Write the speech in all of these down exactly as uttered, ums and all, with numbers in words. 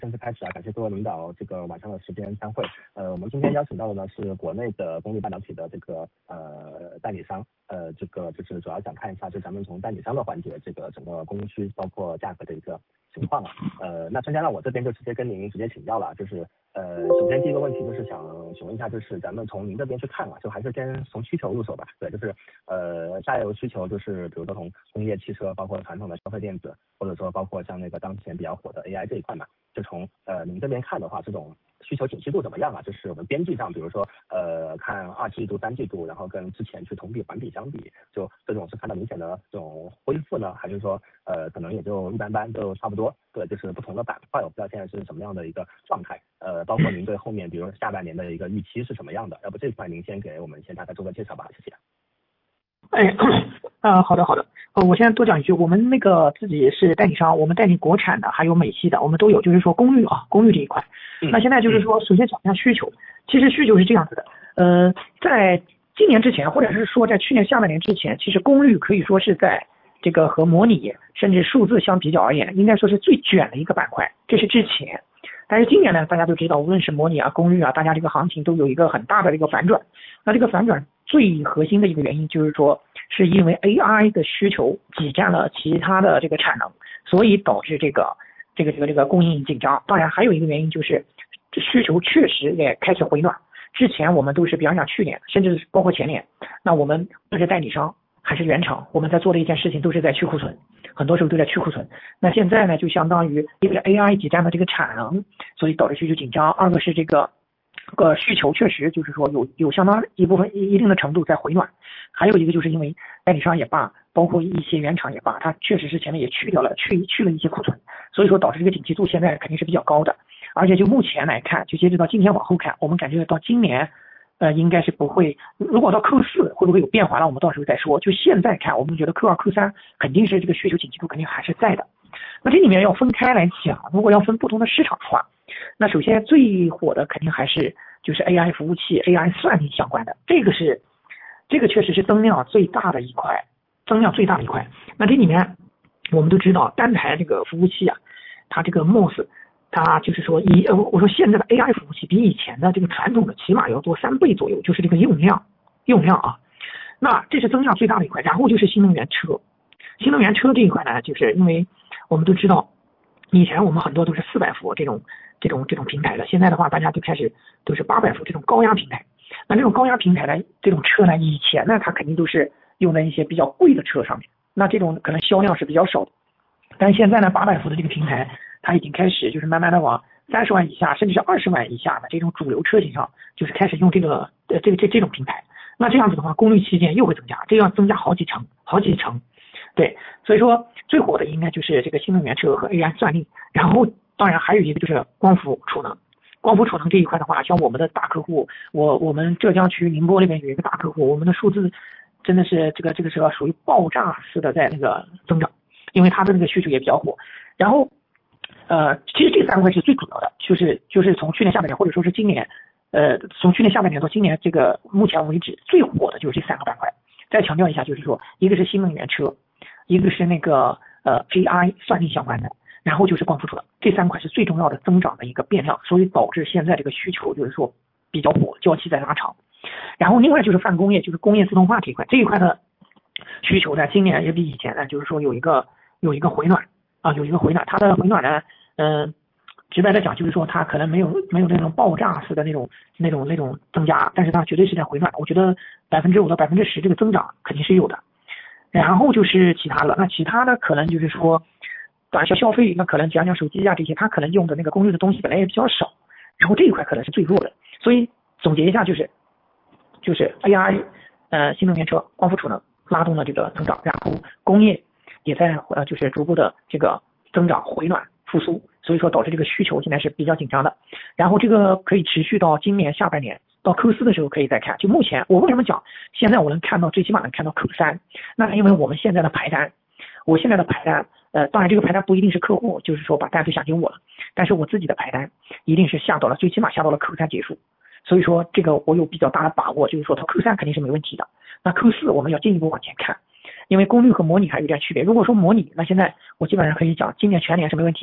正式开始啊！感谢各位领导这个晚上的时间参会。呃，我们今天邀请到的呢是国内的功率半导体的这个呃代理商，呃，这个就是主要想看一下，就咱们从代理商的环节，这个整个供需包括价格的一个情况啊。呃，那专家呢，我这边就直接跟您直接请教了，就是呃，首先第一个问题就是想询问一下，就是咱们从您这边去看啊，就还是先从需求入手吧。对，就是呃下游需求就是比如说从工业汽车，包括传统的消费电子，或者说包括像那个当前比较火的 A I 这一块嘛。就从呃您这边看的话，这种需求景气度怎么样啊？就是我们边际上，比如说呃看二季度、三季度，然后跟之前去同比、环比相比，就这种是看到明显的这种恢复呢，还是说呃可能也就一般般，就差不多？对，就是不同的板块，我不知道现在是什么样的一个状态。呃，包括您对后面，比如下半年的一个预期是什么样的？要不这一块您先给我们先大概做个介绍吧，谢谢。 哎，呃，好的好的，呃，我现在多讲一句，我们那个自己是代理商，我们代理国产的，还有美系的，我们都有，就是说功率啊，功率这一块。那现在就是说，首先讲一下需求，其实需求是这样子的，呃，在今年之前，或者是说在去年下半年之前，其实功率可以说是在这个和模拟甚至数字相比较而言，应该说是最卷的一个板块，这是之前。但是今年呢，大家都知道，无论是模拟啊、功率啊，大家这个行情都有一个很大的一个反转。那这个反转最核心的一个原因就是说，是因为 A I 的需求挤占了其他的这个产能，所以导致这个这个这个这个供应紧张。当然还有一个原因就是需求确实也开始回暖。之前我们都是，比方讲去年，甚至包括前年，那我们不是代理商还是原厂，我们在做的一件事情都是在去库存，很多时候都在去库存。那现在呢，就相当于一个是 A I 挤占了这个产能，所以导致需求紧张；二个是这个个需求确实就是说有有相当一部分一定的程度在回暖，还有一个就是因为代理商也罢，包括一些原厂也罢，它确实是前面也去掉了去去了一些库存，所以说导致这个景气度现在肯定是比较高的。而且就目前来看，就截止到今年往后看，我们感觉到今年呃应该是不会，如果到 Q 四会不会有变化呢？我们到时候再说。就现在看，我们觉得 Q 二、Q 三肯定是这个需求景气度肯定还是在的。那这里面要分开来讲，如果要分不同的市场的话，那首先最火的肯定还是就是 A I 服务器、A I 算力相关的，这个是这个确实是增量最大的一块，增量最大的一块。那这里面我们都知道，单台这个服务器啊，它这个 M O S， 它就是说以呃我说现在的 A I 服务器比以前的这个传统的起码要多三倍左右，就是这个用量用量啊。那这是增量最大的一块，然后就是新能源车。新能源车这一块呢，就是因为我们都知道，以前我们很多都是四百伏这种这种这种平台的，现在的话大家都开始都是八百伏这种高压平台。那这种高压平台呢，这种车呢，以前呢它肯定都是用在一些比较贵的车上面，那这种可能销量是比较少的。但现在呢，八百伏的这个平台，它已经开始就是慢慢的往三十万以下，甚至是二十万以下的这种主流车型上，就是开始用这个呃这个这这种平台。那这样子的话，功率器件又会增加，这要增加好几成，好几成。对，所以说最火的应该就是这个新能源车和 A I 算力，然后当然还有一个就是光伏储能。光伏储能这一块的话，像我们的大客户，我我们浙江区宁波那边有一个大客户，我们的数字真的是这个这个是属于爆炸式的在那个增长，因为它的那个需求也比较火。然后呃，其实这三块是最主要的，就是就是从去年下半年或者说是今年，呃，从去年下半年到今年这个目前为止最火的就是这三个板块。再强调一下，就是说一个是新能源车，一个是那个呃 A I 算力相关的，然后就是光伏储能，这三块是最重要的增长的一个变量，所以导致现在这个需求就是说比较火，交期在拉长。然后另外就是泛工业，就是工业自动化这一块，这一块的需求呢，今年也比以前呢，就是说有一个有一个回暖啊，有一个回暖，它的回暖呢，嗯、呃，直白的讲就是说它可能没有没有那种爆炸式的那种那种那种增加，但是它绝对是在回暖，我觉得百分之五到百分之十这个增长肯定是有的。然后就是其他的，那其他的可能就是说短效消费，那可能讲讲手机啊这些，它可能用的那个功率的东西本来也比较少，然后这一块可能是最弱的。所以总结一下就是就是 A I 呃新能源车、光伏储能拉动了这个增长，然后工业也在呃就是逐步的这个增长回暖复苏，所以说导致这个需求现在是比较紧张的。然后这个可以持续到今年下半年。到 Q 四的时候可以再看，就目前我为什么讲现在我能看到最起码能看到 Q 三，那因为我们现在的排单，我现在的排单呃当然这个排单不一定是客户就是说把单子下给我了，但是我自己的排单一定是下到了最起码下到了 Q 三结束，所以说这个我有比较大的把握，就是说到 Q 三肯定是没问题的。那 Q 四我们要进一步往前看，因为功率和模拟还有点区别，如果说模拟，那现在我基本上可以讲今年全年是没问题的，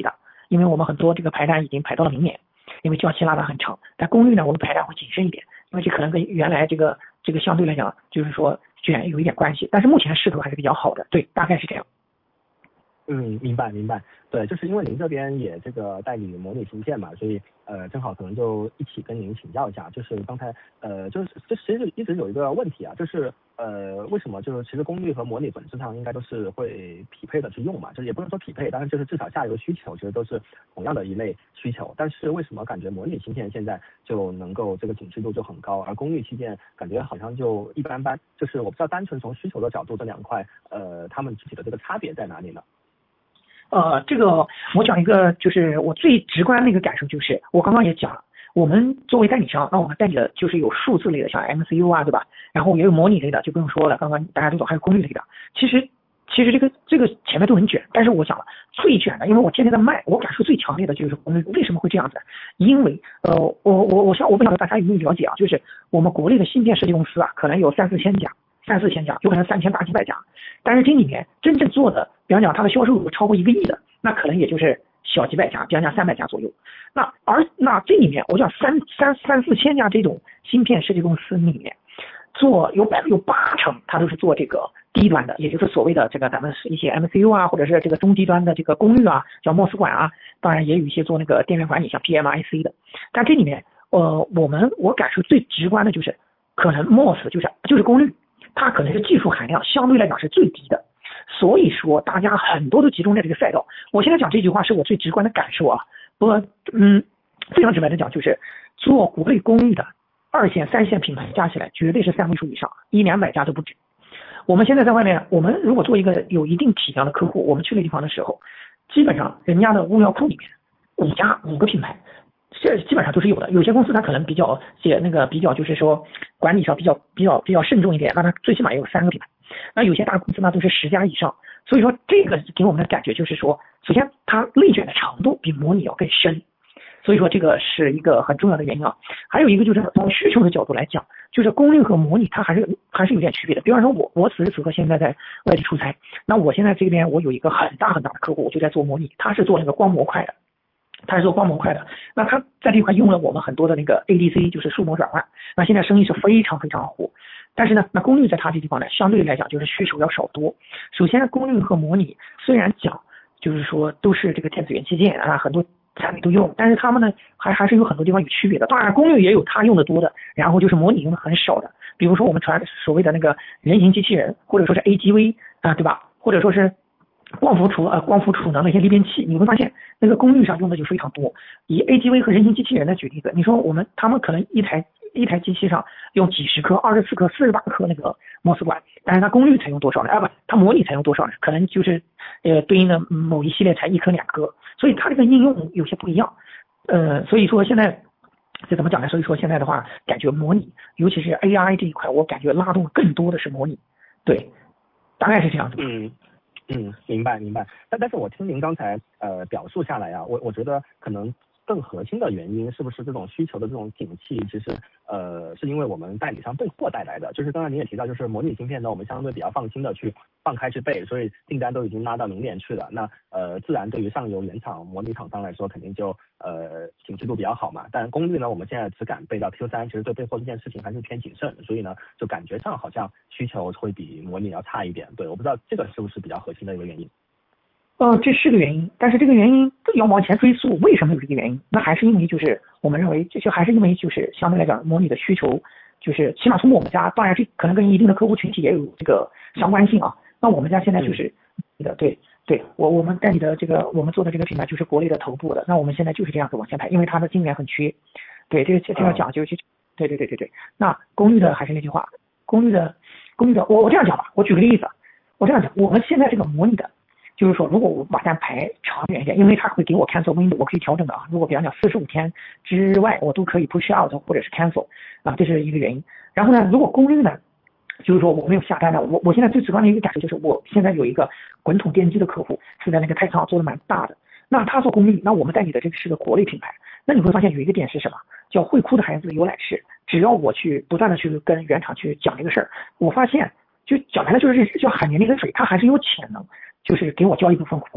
因为我们很多这个排单已经排到了明年，因为交期拉得很长。但功率呢，我们排单会谨慎一点，因为这可能跟原来这个这个相对来讲就是说卷有一点关系，但是目前势头还是比较好的，对，大概是这样。 嗯，明白明白，对，就是因为您这边也这个代理模拟芯片嘛，所以呃正好可能就一起跟您请教一下，就是刚才呃就是这其实一直有一个问题啊，就是呃为什么就是其实功率和模拟本质上应该都是会匹配的去用嘛，就是也不能说匹配，但是就是至少下游需求其实都是同样的一类需求，但是为什么感觉模拟芯片现在就能够这个景致度就很高，而功率器件感觉好像就一般般，就是我不知道单纯从需求的角度这两块呃他们具体的这个差别在哪里呢？ 呃，这个我讲一个，就是我最直观的一个感受，就是我刚刚也讲了，我们作为代理商，那我们代理的就是有数字类的，像 M C U 啊，对吧？然后也有模拟类的，就不用说了，刚刚大家都懂，还有功率类的。其实，其实这个这个前面都很卷，但是我讲了最卷的，因为我天天在卖，我感受最强烈的就是功率。为什么会这样子？因为呃，我我我想我不晓得大家有没有了解啊，就是我们国内的芯片设计公司啊，可能有三四千家。三四千家，有可能三千大几百家，但是这里面真正做的，比方讲它的销售额超过一个亿的，那可能也就是小几百家，比方讲三百家左右。那而那这里面，我讲三三三四千家这种芯片设计公司里面，做有百有八成，它都是做这个低端的，也就是所谓的这个咱们一些 M C U 啊，或者是这个中低端的这个功率啊，叫莫斯管啊，当然也有一些做那个电源管理，像 P M I C 的。但这里面，呃，我们我感受最直观的就是，可能 M O S 就是就是功率。它可能是技术含量相对来讲是最低的，所以说大家很多都集中在这个赛道。我现在讲这句话是我最直观的感受啊，我嗯非常直白的讲，就是做国内公寓的二线、三线品牌加起来绝对是三位数以上，一两百家都不止。我们现在在外面，我们如果做一个有一定体量的客户，我们去那地方的时候，基本上人家的物料库里面五家五个品牌。这基本上都是有的，有些公司它可能比较写那个比较就是说管理上比较比较比较慎重一点，那它最起码也有三个品牌。那有些大公司呢都是十家以上，所以说这个给我们的感觉就是说，首先它内卷的长度比模拟要更深，所以说这个是一个很重要的原因啊。还有一个就是从需求的角度来讲，就是功率和模拟它还是还是有点区别的。比方说我我此时此刻现在在外地出差，那我现在这边我有一个很大很大的客户，我就在做模拟，他是做那个光模块的。他是做光模块的，那他在这块用了我们很多的那个 A D C， 就是数模转换，那现在生意是非常非常火。但是呢，那功率在他这地方呢，相对来讲就是需求要少多。首先，功率和模拟虽然讲就是说都是这个电子元器件啊，很多产品都用，但是他们呢还还是有很多地方有区别的。当然，功率也有他用的多的，然后就是模拟用的很少的。比如说我们传所谓的那个人形机器人，或者说是 A G V 啊，对吧？或者说是光伏储呃光伏储能的一些裂变器，你会发现那个功率上用的就非常多。以 A G V 和人形机器人的举例子，你说我们他们可能一台一台机器上用几十颗、二十四颗、四十八颗那个莫斯管，但是它功率才用多少呢？啊不，它模拟才用多少呢？可能就是呃对应的某一系列才一颗两颗，所以它这个应用有些不一样。呃，所以说现在这怎么讲呢？所以说现在的话，感觉模拟，尤其是 A I 这一块，我感觉拉动更多的是模拟，对，大概是这样子。 嗯。嗯，明白明白，但但是我听您刚才呃表述下来啊，我我觉得可能更核心的原因是不是这种需求的这种景气，其实呃是因为我们代理商备货带来的。就是刚才您也提到，就是模拟芯片呢，我们相对比较放心的去放开去备，所以订单都已经拉到明年去了。那呃自然对于上游原厂模拟厂商来说，肯定就呃景气度比较好嘛。但功率呢，我们现在只敢备到 Q 三，其实对备货这件事情还是偏谨慎，所以呢就感觉上好像需求会比模拟要差一点。对，我不知道这个是不是比较核心的一个原因。 呃，这是个原因，但是这个原因要往前追溯，为什么有这个原因？那还是因为就是我们认为，这就还是因为就是相对来讲，模拟的需求就是起码从我们家，当然这可能跟一定的客户群体也有这个相关性啊。那我们家现在就是的，对对，我我们代理的这个我们做的这个品牌就是国内的头部的，那我们现在就是这样子往前排，因为它的晶圆很缺。对，这个这要讲究去，对对对对对。那功率的还是那句话，功率的功率的，我我这样讲吧，我举个例子，我这样讲，我们现在这个模拟的。就是说，如果我把单排长远一点，因为它会给我 cancel window， 我可以调整的啊。如果比方讲四十五天之外，我都可以 push out 或者是 cancel 啊，这是一个原因。然后呢，如果功率呢，就是说我没有下单的，我我现在最直观的一个感受就是，我现在有一个滚筒电机的客户是在那个太仓做的蛮大的，那他做功率，那我们代理的这个是个国内品牌，那你会发现有一个点是什么？叫会哭的孩子有奶吃。只要我去不断的去跟原厂去讲这个事儿，我发现就讲白了就是叫海绵里的水，它还是有潜能。就是给我交一部分货，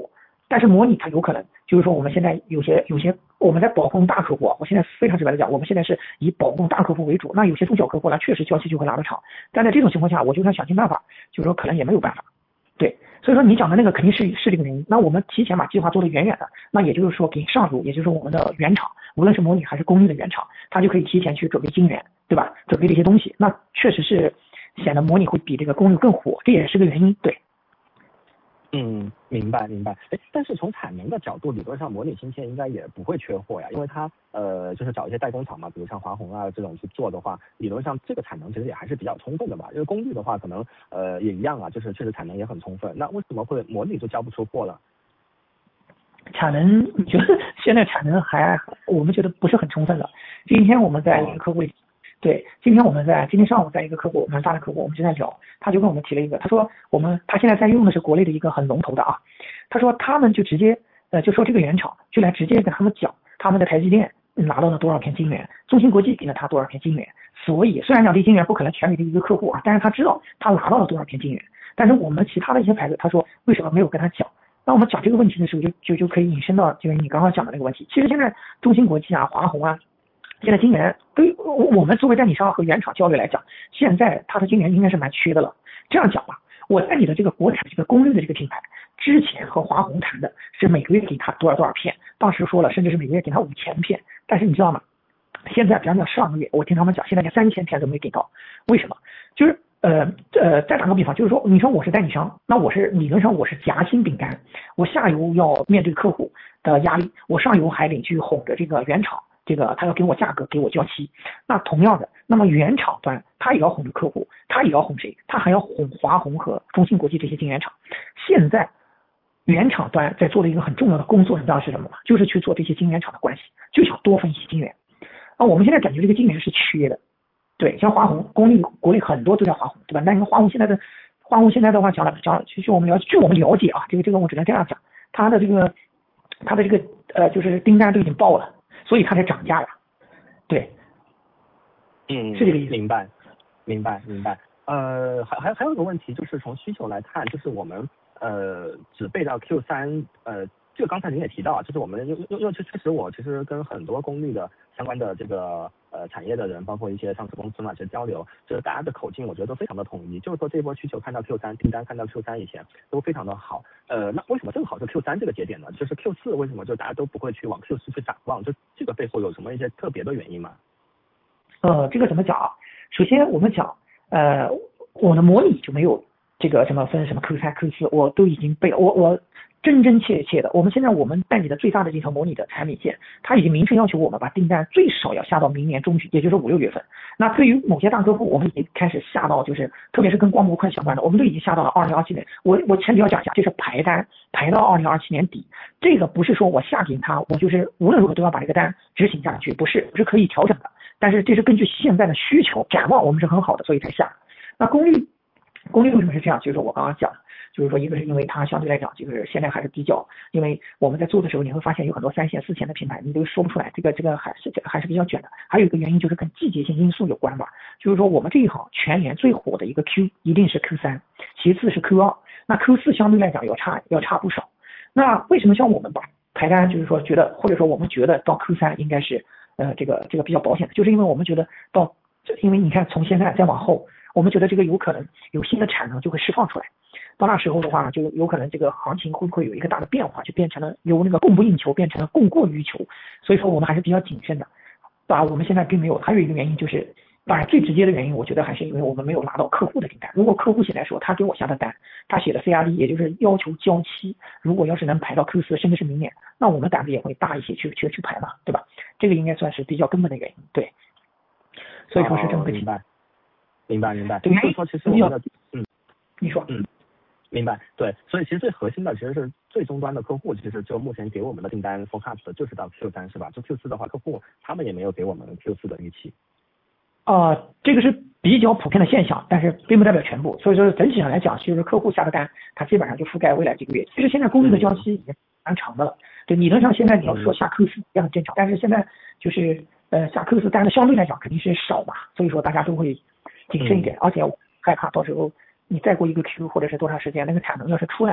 但是模拟它有可能就是说我们现在有些有些我们在保供大客户，我现在非常直白的讲，我们现在是以保供大客户为主，那有些中小客户呢确实交期就会拉得长，但在这种情况下，我就算想尽办法，就是说可能也没有办法。对，所以说你讲的那个肯定是是这个原因。那我们提前把计划做得远远的，那也就是说给上游，也就是我们的原厂，无论是模拟还是公立的原厂，它就可以提前去准备晶圆，对吧？准备这些东西，那确实是显得模拟会比这个公立更火，这也是个原因。对。 嗯，明白明白。哎，但是从产能的角度，理论上模拟芯片应该也不会缺货呀，因为它呃就是找一些代工厂嘛，比如像华虹啊这种去做的话，理论上这个产能其实也还是比较充分的吧。因为功率的话，可能呃也一样啊，就是确实产能也很充分。那为什么会模拟就交不出货了？ 产能，你觉得现在产能还我们觉得不是很充分了。今天我们在一个客户里。对，今天我们在今天上午在一个客户，蛮大的客户，我们正在聊，他就跟我们提了一个，他说我们他现在在用的是国内的一个很龙头的啊，他说他们就直接呃就说这个原厂就来直接跟他们讲他们的台积电拿到了多少片晶圆，中芯国际给了他多少片晶圆，所以虽然两地晶圆不可能全给这一个客户啊，但是他知道他拿到了多少片晶圆，但是我们其他的一些牌子，他说为什么没有跟他讲？那我们讲这个问题的时候就就就可以引申到就是你刚刚讲的那个问题，其实现在中芯国际啊、华虹啊。现在晶圆对于我们作为代理商和原厂交流来讲，现在它的晶圆应该是蛮缺的了。这样讲吧，我在你的这个国产这个功率的这个品牌，之前和华虹谈的是每个月给他多少多少片，当时说了甚至是每个月给他五千片，但是你知道吗？现在比方讲上个月我听他们讲，现在连三千片都没给到，为什么？就是呃呃，再打个比方，就是说你说我是代理商，那我是理论上我是夹心饼干，我下游要面对客户的压力，我上游还得去哄着这个原厂。这个他要给我价格，给我交期。那同样的，那么原厂端他也要哄着客户，他也要哄谁？他还要哄华虹和中芯国际这些晶圆厂。现在原厂端在做的一个很重要的工作，你知道是什么吗？就是去做这些晶圆厂的关系，就想多分一些晶圆。啊，我们现在感觉这个晶圆是缺的，对，像华虹、功率国内很多都在华虹，对吧？那你看华虹现在的华虹现在的话讲了讲，据我们了解，据我们了解啊，这个这个我只能这样讲，它的这个它的这个呃就是订单都已经爆了。所以它才涨价呀，对， 嗯， 是这个意思。 明白，明白，明白。呃，还还还有一个问题，就是从需求来看，就是我们呃只备到 Q 三，呃，这个刚才您也提到啊，就是我们又又又确确实我其实跟很多功率的相关的这个呃产业的人，包括一些上市公司嘛，其实交流，就是大家的口径我觉得都非常的统一，就是说这波需求看到 Q 三，订单看到 Q 三以前都非常的好。呃，那为什么正好是 Q 三这个节点呢？就是 Q 四为什么就大家都不会去往 Q 四去展望？就这个背后有什么一些特别的原因吗？ 呃，这个怎么讲啊？首先我们讲，呃，我的模拟就没有这个什么分什么 Q 三、Q 四，我都已经背，我我真真切切的，我们现在我们代理的最大的这条模拟的产品线，它已经明确要求我们把订单最少要下到明年中旬，也就是五六月份。那对于某些大客户，我们已经开始下到，就是特别是跟光模块相关的，我们都已经下到了二零二七年。我我前提要讲一下，这是排单排到二零二七年底，这个不是说我下给他，我就是无论如何都要把这个单执行下去，不是，是可以调整的。但是这是根据现在的需求展望，我们是很好的，所以才下。那功率，功率为什么是这样？就是我刚刚讲的，就是说一个是因为它相对来讲，就是现在还是比较，因为我们在做的时候，你会发现有很多三线、四线的品牌，你都说不出来，这个这个还是还是比较卷的。还有一个原因就是跟季节性因素有关吧，就是说我们这一行全年最火的一个 Q 一定是 Q 三，其次是 Q 二，那 Q 四相对来讲要差要差不少。那为什么像我们把排单就是说觉得，或者说我们觉得到 Q 三应该是呃这个这个比较保险的，就是因为我们觉得到，因为你看从现在再往后，我们觉得这个有可能有新的产能就会释放出来，到那时候的话，就有可能这个行情会不会有一个大的变化，就变成了由那个供不应求变成了供过于求，所以说我们还是比较谨慎的。当然我们现在并没有，还有一个原因就是，当然最直接的原因，我觉得还是因为我们没有拿到客户的订单。如果客户现在说他给我下的单，他写的 C R D， 也就是要求交期，如果要是能排到 Q 四甚至是明年，那我们胆子也会大一些去去去排嘛，对吧？这个应该算是比较根本的原因，对。所以说是这么个情况。 哦，明白明白。 对， 就是说其实我们的嗯， 你说嗯。明白，对，所以其实最核心的其实是最终端的客户，其实就目前给我们的订单 forecast 就是到 Q 三是吧？就 Q 四的话，客户他们也没有给我们 Q 四的预期。 呃，这个是比较普遍的现象，但是并不代表全部。所以说整体上来讲，就是客户下的单，它基本上就覆盖未来几个月。其实现在功率的交期已经蛮长的了，对，理论上现在你要说下 Q 四也很正常，但是现在就是呃下 Q 四单的相对来讲肯定是少嘛，所以说大家都会谨慎一点，而且我害怕到时候。你再过一个 Q 或者是多长时间，那个产能要是出来了，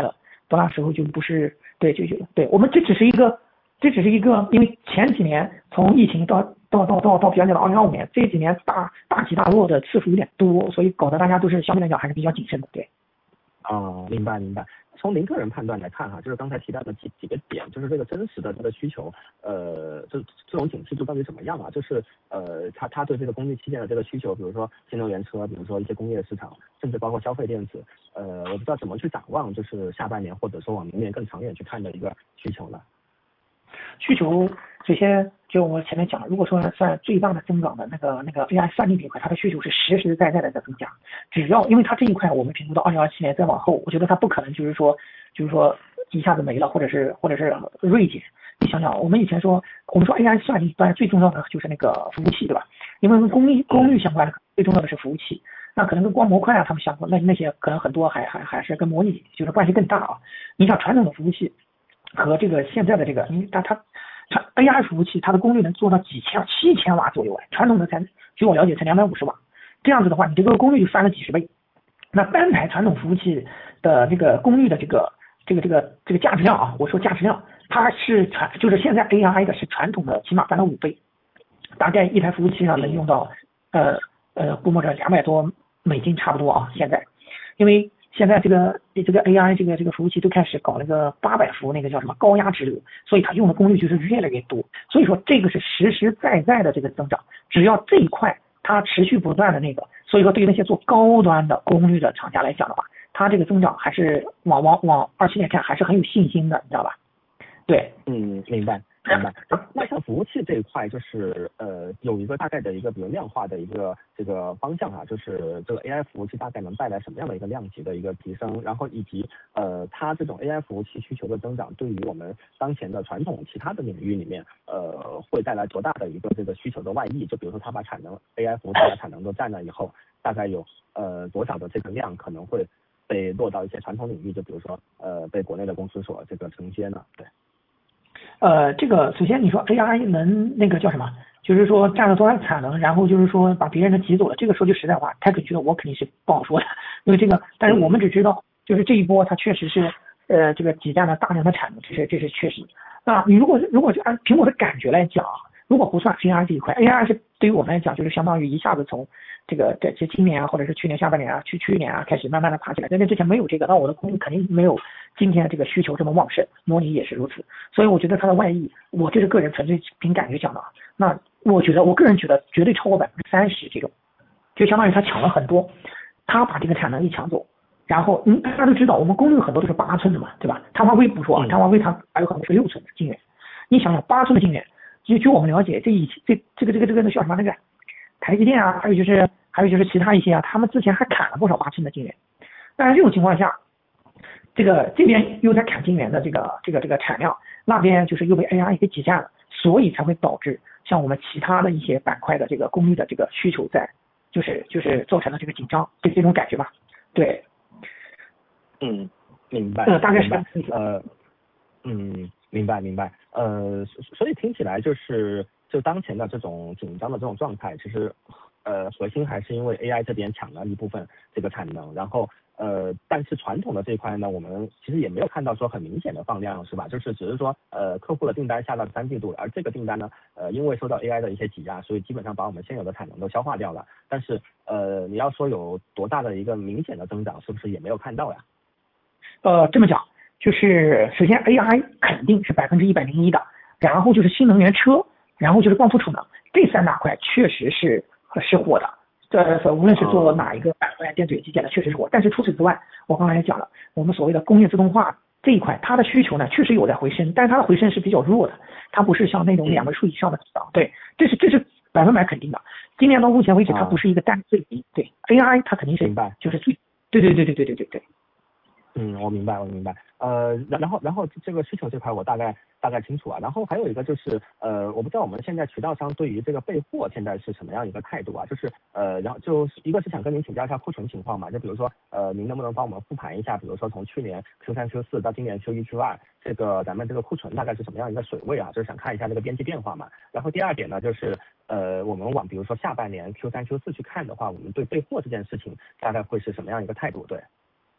到那时候就不是对就就对我们这只是一个这只是一个，因为前几年从疫情到到到到到比较讲的二零二五年这几年大大起大落的次数有点多，所以搞得大家都是相对来讲还是比较谨慎的。对。 哦，明白明白。从您个人判断来看哈，就是刚才提到的几几个点，就是这个真实的这个需求，呃，这这种景气度到底怎么样啊？就是呃，它它对这个工业器件的这个需求，比如说新能源车，比如说一些工业市场，甚至包括消费电子，呃，我不知道怎么去展望，就是下半年或者说往明年更长远去看的一个需求呢？ 需求首先就我前面讲，如果说算最大的增长的那个那个 A I 算力这一块，它的需求是实实在在的在增加。只要因为它这一块我们评估到二零二七年再往后，我觉得它不可能就是说就是说一下子没了，或者是或者是锐减。你想想，我们以前说我们说 A I 算力，当然最重要的就是那个服务器，对吧？因为跟功率功率相关的最重要的是服务器，那可能跟光模块啊他们相关，那那些可能很多还还还是跟模拟就是关系更大啊。你想传统的服务器和这个现在的这个，因为它它它 A I 服务器它的功率能做到几千七千瓦左右，传统的才据我了解才两百五十瓦，这样子的话，你这个功率就翻了几十倍。那单台传统服务器的这个功率的这个这个这个这个价值量啊，我说价值量，它是传就是现在 A I 的是传统的起码翻了五倍，大概一台服务器上能用到呃呃估摸着两百多美金差不多啊，现在，因为现在这个这个 A I 这个这个服务器都开始搞那个八百伏那个叫什么高压直流，所以它用的功率就是越来越多。所以说这个是实实在在的这个增长，只要这一块它持续不断的那个，所以说对于那些做高端的功率的厂家来讲的话，它这个增长还是往往往二七年看还是很有信心的，你知道吧？对， 嗯，明白。明白。那像服务器这一块，就是呃有一个大概的一个比如量化的一个这个方向啊，就是这个 A I 服务器大概能带来什么样的一个量级的一个提升，然后以及呃它这种 A I 服务器需求的增长，对于我们当前的传统其他的领域里面，呃会带来多大的一个这个需求的外溢？就比如说它把产能 A I 服务器把产能都占了以后，大概有呃多少的这个量可能会被落到一些传统领域，就比如说呃被国内的公司所这个承接呢？对。 呃，这个首先你说 A I 能那个叫什么，就是说占了多少产能，然后就是说把别人的挤走了，这个说句实在话，太准确的我肯定是不好说的，因为这个，但是我们只知道就是这一波它确实是呃这个挤占了大量的产能，这是这是确实。那你如果如果就按凭我的感觉来讲，如果不算 A I 这一块 ，A I 是对于我们来讲就是相当于一下子从这个这这今年啊，或者是去年下半年啊，去去年啊开始慢慢的爬起来，在那之前没有这个，那我的功率肯定没有今天这个需求这么旺盛，模拟也是如此，所以我觉得它的外溢，我这是个人纯粹凭感觉讲的，那我觉得我个人觉得绝对超过百分之三十这种，就相当于他抢了很多，他把这个产能一抢走，然后嗯大家都知道我们功率很多都是八寸的嘛，对吧？碳化硅不说啊，碳化硅它还有很多是六寸的晶圆，你想想八寸的晶圆。就据我们了解，这以这这个这个这个那叫什么那个台积电啊，还有就是还有就是其他一些啊，他们之前还砍了不少八寸的晶圆。但是这种情况下，这个这边又在砍晶圆的这个这个这个产量，那边就是又被 A I 给挤占了，所以才会导致像我们其他的一些板块的这个功率的这个需求在，就是就是造成了这个紧张，就这种感觉吧。对， 嗯，明白。 呃，大概是呃，嗯。明白明白，呃，所以听起来就是就当前的这种紧张的这种状态，其实呃核心还是因为 A I 这边抢了一部分这个产能，然后呃但是传统的这一块呢，我们其实也没有看到说很明显的放量，是吧？就是只是说呃客户的订单下到三季度，而这个订单呢，呃因为受到 A I 的一些挤压，所以基本上把我们现有的产能都消化掉了。但是呃你要说有多大的一个明显的增长，是不是也没有看到呀？ 呃，这么讲。就是首先 A I 肯定是百分之一百零一的，然后就是新能源车，然后就是光伏储能，这三大块确实是是火的。这无论是做哪一个板块，电子元器件的确实是火。但是除此之外，我刚才也讲了，我们所谓的工业自动化这一块，它的需求呢确实有在回升，但是它的回升是比较弱的，它不是像那种两位数以上的增长。对，这是这是百分百肯定的。今年到目前为止，它不是一个单最低。对 A I 它肯定是就是最对对对对对对对对。 嗯，我明白，我明白。呃，然后，然后这个需求这块我大概大概清楚啊。然后还有一个就是，呃，我不知道我们现在渠道商对于这个备货现在是什么样一个态度啊？就是，呃，然后就一个是想跟您请教一下库存情况嘛，就比如说，呃，您能不能帮我们复盘一下，比如说从去年 Q 三 Q 四到今年 Q 一 Q 二，这个咱们这个库存大概是什么样一个水位啊？就是想看一下这个边际变化嘛。然后第二点呢，就是呃，我们往比如说下半年 Q 三 Q 四去看的话，我们对备货这件事情大概会是什么样一个态度？对。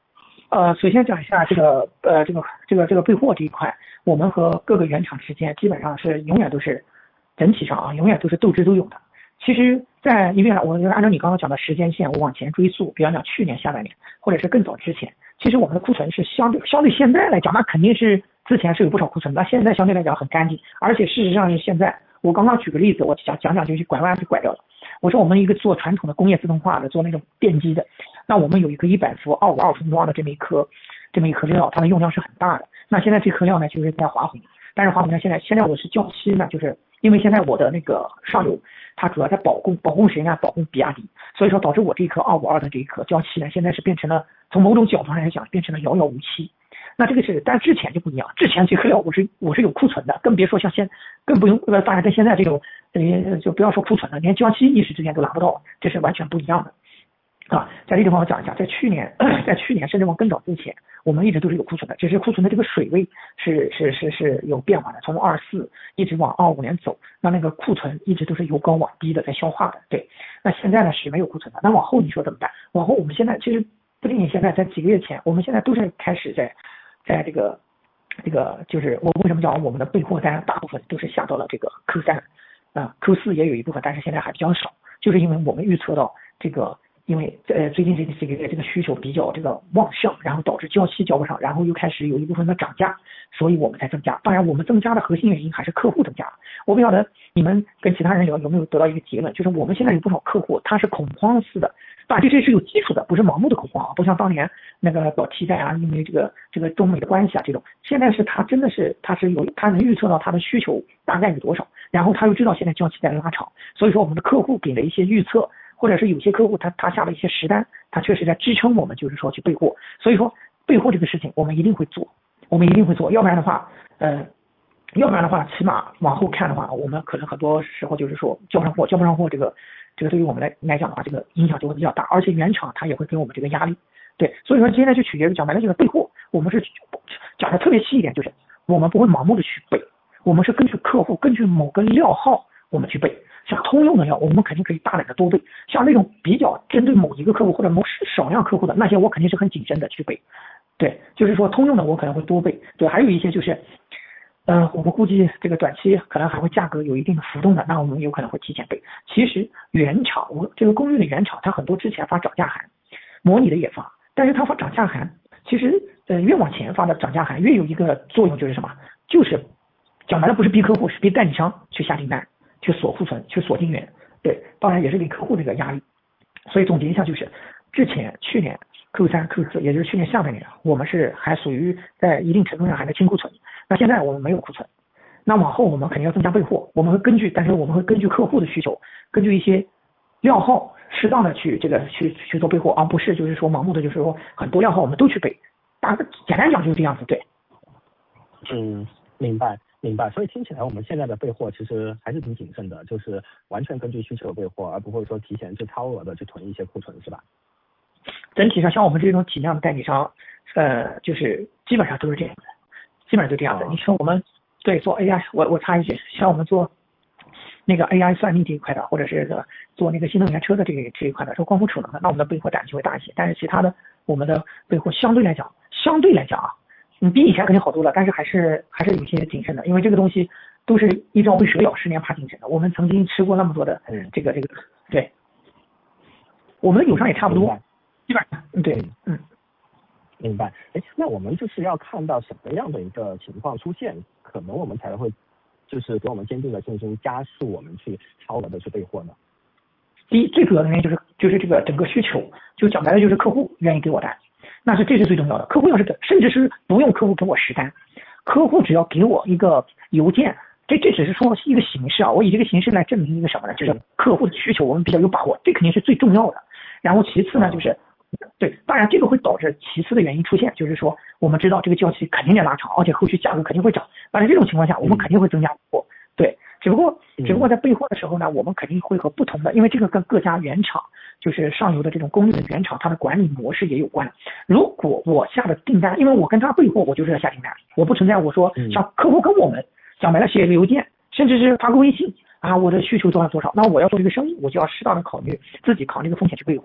呃，首先讲一下这个呃这个这个这个备货这一块，我们和各个原厂之间基本上是永远都是整体上啊，永远都是斗智斗勇的。其实，在因为我按照你刚刚讲的时间线，我往前追溯，比方讲去年下半年，或者是更早之前，其实我们的库存是相对相对现在来讲，那肯定是之前是有不少库存，那现在相对来讲很干净，而且事实上是现在，我刚刚举个例子，我讲讲讲就去拐弯就拐掉了。我说我们一个做传统的工业自动化的，做那种电机的，那我们有一个一百伏二五二封装的这么一颗这么一颗料，它的用量是很大的。那现在这颗料呢，就是在华虹，但是华虹呢现在现在我是交期呢，就是因为现在我的那个上游，它主要在保供保供谁呢？保供比亚迪，所以说导致我这一颗二五二的这一颗交期呢，现在是变成了从某种角度上来讲变成了遥遥无期。那这个是，但之前就不一样，之前这颗料我是我是有库存的，更别说像现，更不用呃，当然跟现在这种，呃，就不要说库存了，连交期一时之间都拿不到，这是完全不一样的，啊，在这地方我讲一下，在去年，在去年甚至往更早之前，我们一直都是有库存的，只是库存的这个水位是是是是有变化的，从二四一直往二五年走，那那个库存一直都是由高往低的在消化的，对，那现在呢是没有库存的，那往后你说怎么办？往后我们现在其实不仅仅现在，在几个月前，我们现在都是开始在。在这个这个就是我为什么讲我们的备货单大部分都是下到了这个 Q 三啊 Q 四也有一部分，但是现在还比较少，就是因为我们预测到这个，因为呃最近这几个月这个需求比较这个旺盛，然后导致交期交不上，然后又开始有一部分的涨价，所以我们才增加。当然我们增加的核心原因还是客户增加。我不晓得你们跟其他人聊有没有得到一个结论，就是我们现在有不少客户他是恐慌式的。当然这是有基础的，不是盲目的恐慌啊，不像当年那个搞替代啊，因为这个这个中美的关系啊这种，现在是他真的是他是有他能预测到他的需求大概有多少，然后他又知道现在交期在拉长，所以说我们的客户给了一些预测，或者是有些客户他他下了一些实单，他确实在支撑我们就是说去备货，所以说备货这个事情我们一定会做，我们一定会做，要不然的话，呃。要不然的话，起码往后看的话，我们可能很多时候就是说交不上货，交不上货，这个这个对于我们来来讲的话，这个影响就会比较大，而且原厂它也会给我们这个压力。对，所以说现在就取决于讲白了这个备货，我们是讲的特别细一点，就是我们不会盲目的去备，我们是根据客户根据某个料号我们去备。像通用的料，我们肯定可以大胆的多备；像那种比较针对某一个客户或者某少量客户的那些，我肯定是很谨慎的去备。对，就是说通用的我可能会多备。对，还有一些就是。嗯、呃，我们估计这个短期可能还会价格有一定的浮动的，那我们有可能会提前备。其实原厂，我这个公寓的原厂，它很多之前发涨价函，模拟的也发，但是它发涨价函，其实呃越往前发的涨价函越有一个作用就是什么？就是讲白了不是逼客户，是逼代理商去下订单，去锁库存，去锁定源。对，当然也是给客户这个压力。所以总结一下就是，之前去年 Q 三 Q 四，也就是去年下半年，我们是还属于在一定程度上还在清库存。那现在我们没有库存，那往后我们肯定要增加备货，我们会根据，但是我们会根据客户的需求，根据一些料号适当的去这个去去做备货，而不是就是说盲目的就是说很多料号我们都去备，大概简单讲就是这样子，对。 嗯，明白明白。所以听起来我们现在的备货其实还是挺谨慎的，就是完全根据需求备货，而不会说提前去超额的去囤一些库存，是吧？ 整体上像我们这种体量的代理商，呃，就是基本上都是这样的。基本上就这样的。你说我们对做 A I， 我我插一句，像我们做那个 A I 算力这一块的，或者是做那个新能源车的这个这一块的，做光伏储能的，那我们的备货胆就会大一些。但是其他的，我们的备货相对来讲，相对来讲啊，你比以前肯定好多了，但是还是还是有些谨慎的，因为这个东西都是一朝被蛇咬，十年怕井绳的。我们曾经吃过那么多的这个这个，对，我们的友商也差不多，基本上对，嗯。 明白，哎，那我们就是要看到什么样的一个情况出现，可能我们才会就是给我们坚定的信心，加速我们去超额的去备货呢？ 第一，最主要的原因就是就是这个整个需求，就讲白了就是客户愿意给我单，那是这是最重要的。客户要是甚至是不用客户给我实单，客户只要给我一个邮件，这这只是说一个形式啊，我以这个形式来证明一个什么呢？就是客户的需求我们比较有把握，这肯定是最重要的。然后其次呢，就是。对，当然这个会导致其次的原因出现，就是说我们知道这个交期肯定在拉长，而且后续价格肯定会涨。但是这种情况下，我们肯定会增加备货。对，只不过只不过在备货的时候呢，我们肯定会和不同的，因为这个跟各家原厂就是上游的这种功率的原厂，它的管理模式也有关。如果我下的订单，因为我跟他备货，我就是要下订单，我不存在我说像客户跟我们讲白了写个邮件，甚至是发个微信啊，我的需求多少多少，那我要做这个生意，我就要适当的考虑自己扛这个风险去备货。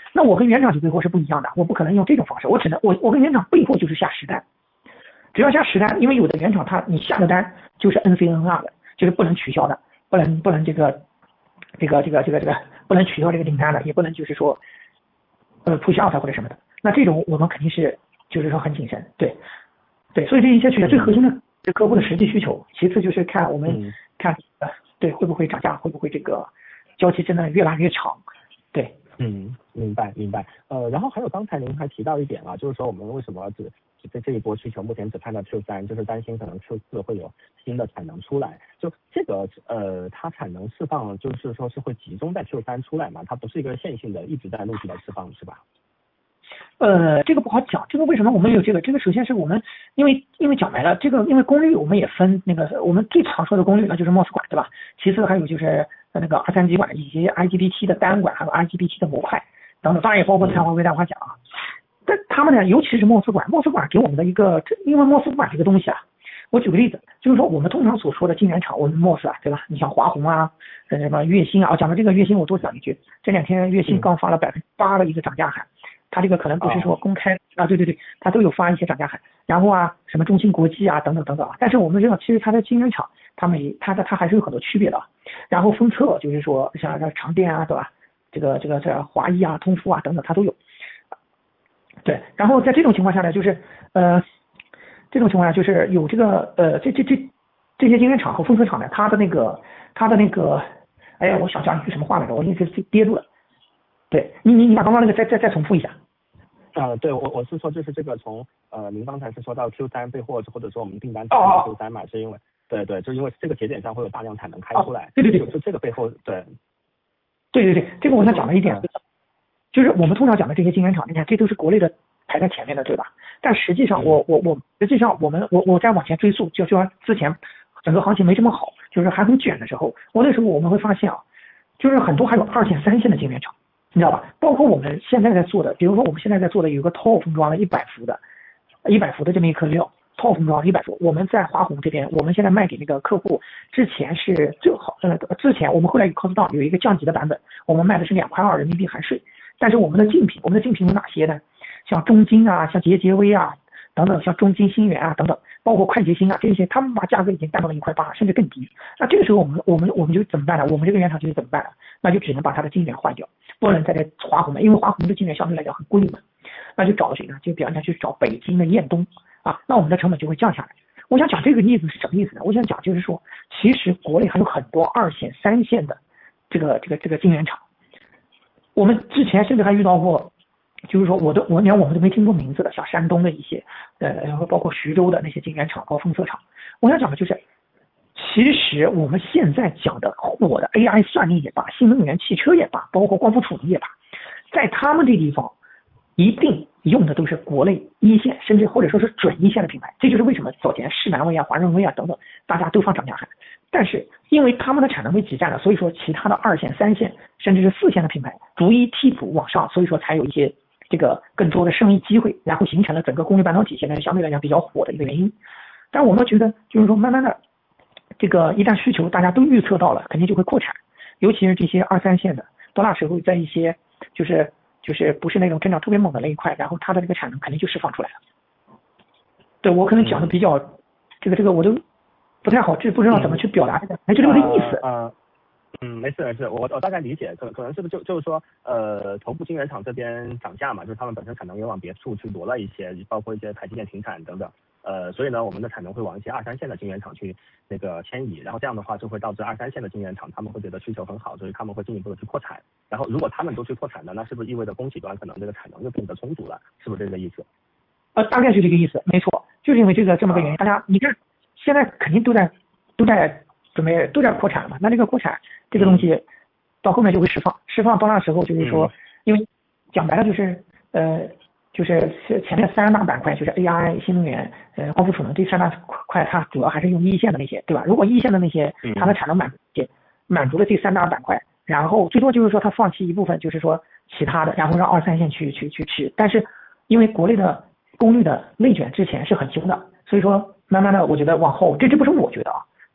那我跟原厂去备货是不一样的，我不可能用这种方式，我只能我我跟原厂备货就是下实单，只要下实单，因为有的原厂它你下的单就是 N C N R 的，就是不能取消的，不能不能这个这个这个这个这个不能取消这个订单的，也不能就是说呃 push out 或者什么的。那这种我们肯定是就是说很谨慎，对对，所以这一些取决最核心的是客户的实际需求，其次就是看我们、嗯、看呃对会不会涨价，会不会这个交期真的越拉越长，对。 嗯，明白明白。呃，然后还有刚才您还提到一点啊，就是说我们为什么只这这一波需求目前只看到 Q 三，就是担心可能 Q 四会有新的产能出来。就这个呃，它产能释放就是说是会集中在 Q 三出来嘛？它不是一个线性的一直在陆续的释放，是吧？ 呃，这个不好讲。这个为什么我们有这个？这个首先是我们因为因为讲白了，这个因为功率我们也分那个我们最常说的功率那就是 MOS 管，对吧？其次还有就是那个二三极管以及 I G B T 的单管，还有 I G B T 的模块等等，当然也包括碳化硅、氮化钾啊。但他们呢，尤其是 MOS 管 ，MOS 管给我们的一个，因为 MOS 管这个东西啊，我举个例子，就是说我们通常所说的晶圆厂，我们 MOS 啊，对吧？你像华虹啊，什么月芯啊，讲到这个月芯，我多讲一句，这两天月芯刚发了百分之八的一个涨价函。它这个可能不是说公开、哦、啊，对对对，它都有发一些涨价函，然后啊，什么中芯国际啊，等等等等啊。但是我们知道，其实它的晶圆厂，它每它的它还是有很多区别的。然后封测就是说，像像长电啊，对吧？这个这个这华谊啊、通富啊等等，它都有。对，然后在这种情况下呢，就是呃，这种情况下就是有这个呃，这这这这些晶圆厂和封测厂呢，它的那个它的那个，哎呀，我想讲一句什么话来着，我一直憋住了。对你，你你把刚刚那个再再再重复一下。 呃，对我我是说就是这个从呃，您刚才是说到 Q 三备货，或者说我们订单到 Q 三嘛，是因为对对，就因为这个节点上会有大量产能开出来。 哦、对对对， 就这个背后，对。 对对对，这个我想讲了一点，就是我们通常讲的这些晶圆厂，你看这都是国内的排在前面的，对吧？但实际上我我我实际上我们我我再往前追溯，就就之前整个行情没这么好，就是还很卷的时候，我那时候我们会发现啊，就是很多还有二线、三线的晶圆厂。你知道吧？包括我们现在在做的，比如说我们现在在做的有个 T O 封装的一百伏的，一百伏的这么一颗料 ，T O 封装一百伏，我们在华虹这边，我们现在卖给那个客户，之前是最好，呃，之前我们后来 cost down 有一个降级的版本，我们卖的是两块二人民币含税，但是我们的竞品，我们的竞品有哪些呢？像中金啊，像捷捷威啊等等，像中金新源啊等等，包括快捷星啊这些，他们把价格已经降到了一块八，甚至更低。那这个时候我们我们我们就怎么办呢？我们这个原厂就是怎么办呢？那就只能把它的晶圆换掉。不能再在华虹了，因为华虹的晶圆相对来讲很贵嘛，那就找谁呢？就比方讲去找北京的燕东啊，那我们的成本就会降下来。我想讲这个例子是什么意思呢？我想讲就是说，其实国内还有很多二线、三线的这个这个这个晶圆厂，我们之前甚至还遇到过，就是说我都我连我们都没听过名字的，像山东的一些，呃，然后包括徐州的那些晶圆厂和封测厂。我想讲的就是。其实我们现在讲的火的 A I 算力也罢，新能源汽车也罢，包括光伏储能也罢，在他们这地方一定用的都是国内一线，甚至或者说是准一线的品牌。这就是为什么早前世南威啊、华润威啊等等，大家都放涨价函。但是因为他们的产能被挤占了，所以说其他的二线、三线甚至是四线的品牌逐一替补往上，所以说才有一些这个更多的生意机会，然后形成了整个功率半导体现在相对来讲比较火的一个原因。但我们觉得就是说慢慢的。这个一旦需求大家都预测到了，肯定就会扩产，尤其是这些二三线的，到那时候在一些就是就是不是那种增长特别猛的那一块，然后它的这个产能肯定就释放出来了。对我可能讲的比较、嗯、这个这个我都不太好，这不知道怎么去表达这个，哎、嗯，就这个意思。 呃呃嗯，没事没事，我我大概理解，可可能是不是就就是说，呃，头部晶圆厂这边涨价嘛，就是他们本身产能也往别处去挪了一些，包括一些台积电停产等等。呃，所以呢，我们的产能会往一些二三线的晶圆厂去那个迁移，然后这样的话就会导致二三线的晶圆厂他们会觉得需求很好，所以他们会进一步的去扩产。然后如果他们都去扩产的，那是不是意味着供给端可能这个产能就变得充足了？是不是这个意思？ 呃，大概是这个意思，没错，就是因为这个这么个原因，大家你看现在肯定都在都在准备都在扩产嘛，那这个扩产这个东西到后面就会释放，释放到那时候就是说，因为讲白了就是呃。就是前面三大板块，就是 A I、新能源、呃光伏储能这三大块，它主要还是用一线的那些，对吧？如果一线的那些它的产能满满足了这三大板块，然后最多就是说它放弃一部分，就是说其他的，然后让二三线去去去吃。但是因为国内的功率的内卷之前是很凶的，所以说慢慢的，我觉得往后这这不是我觉得啊，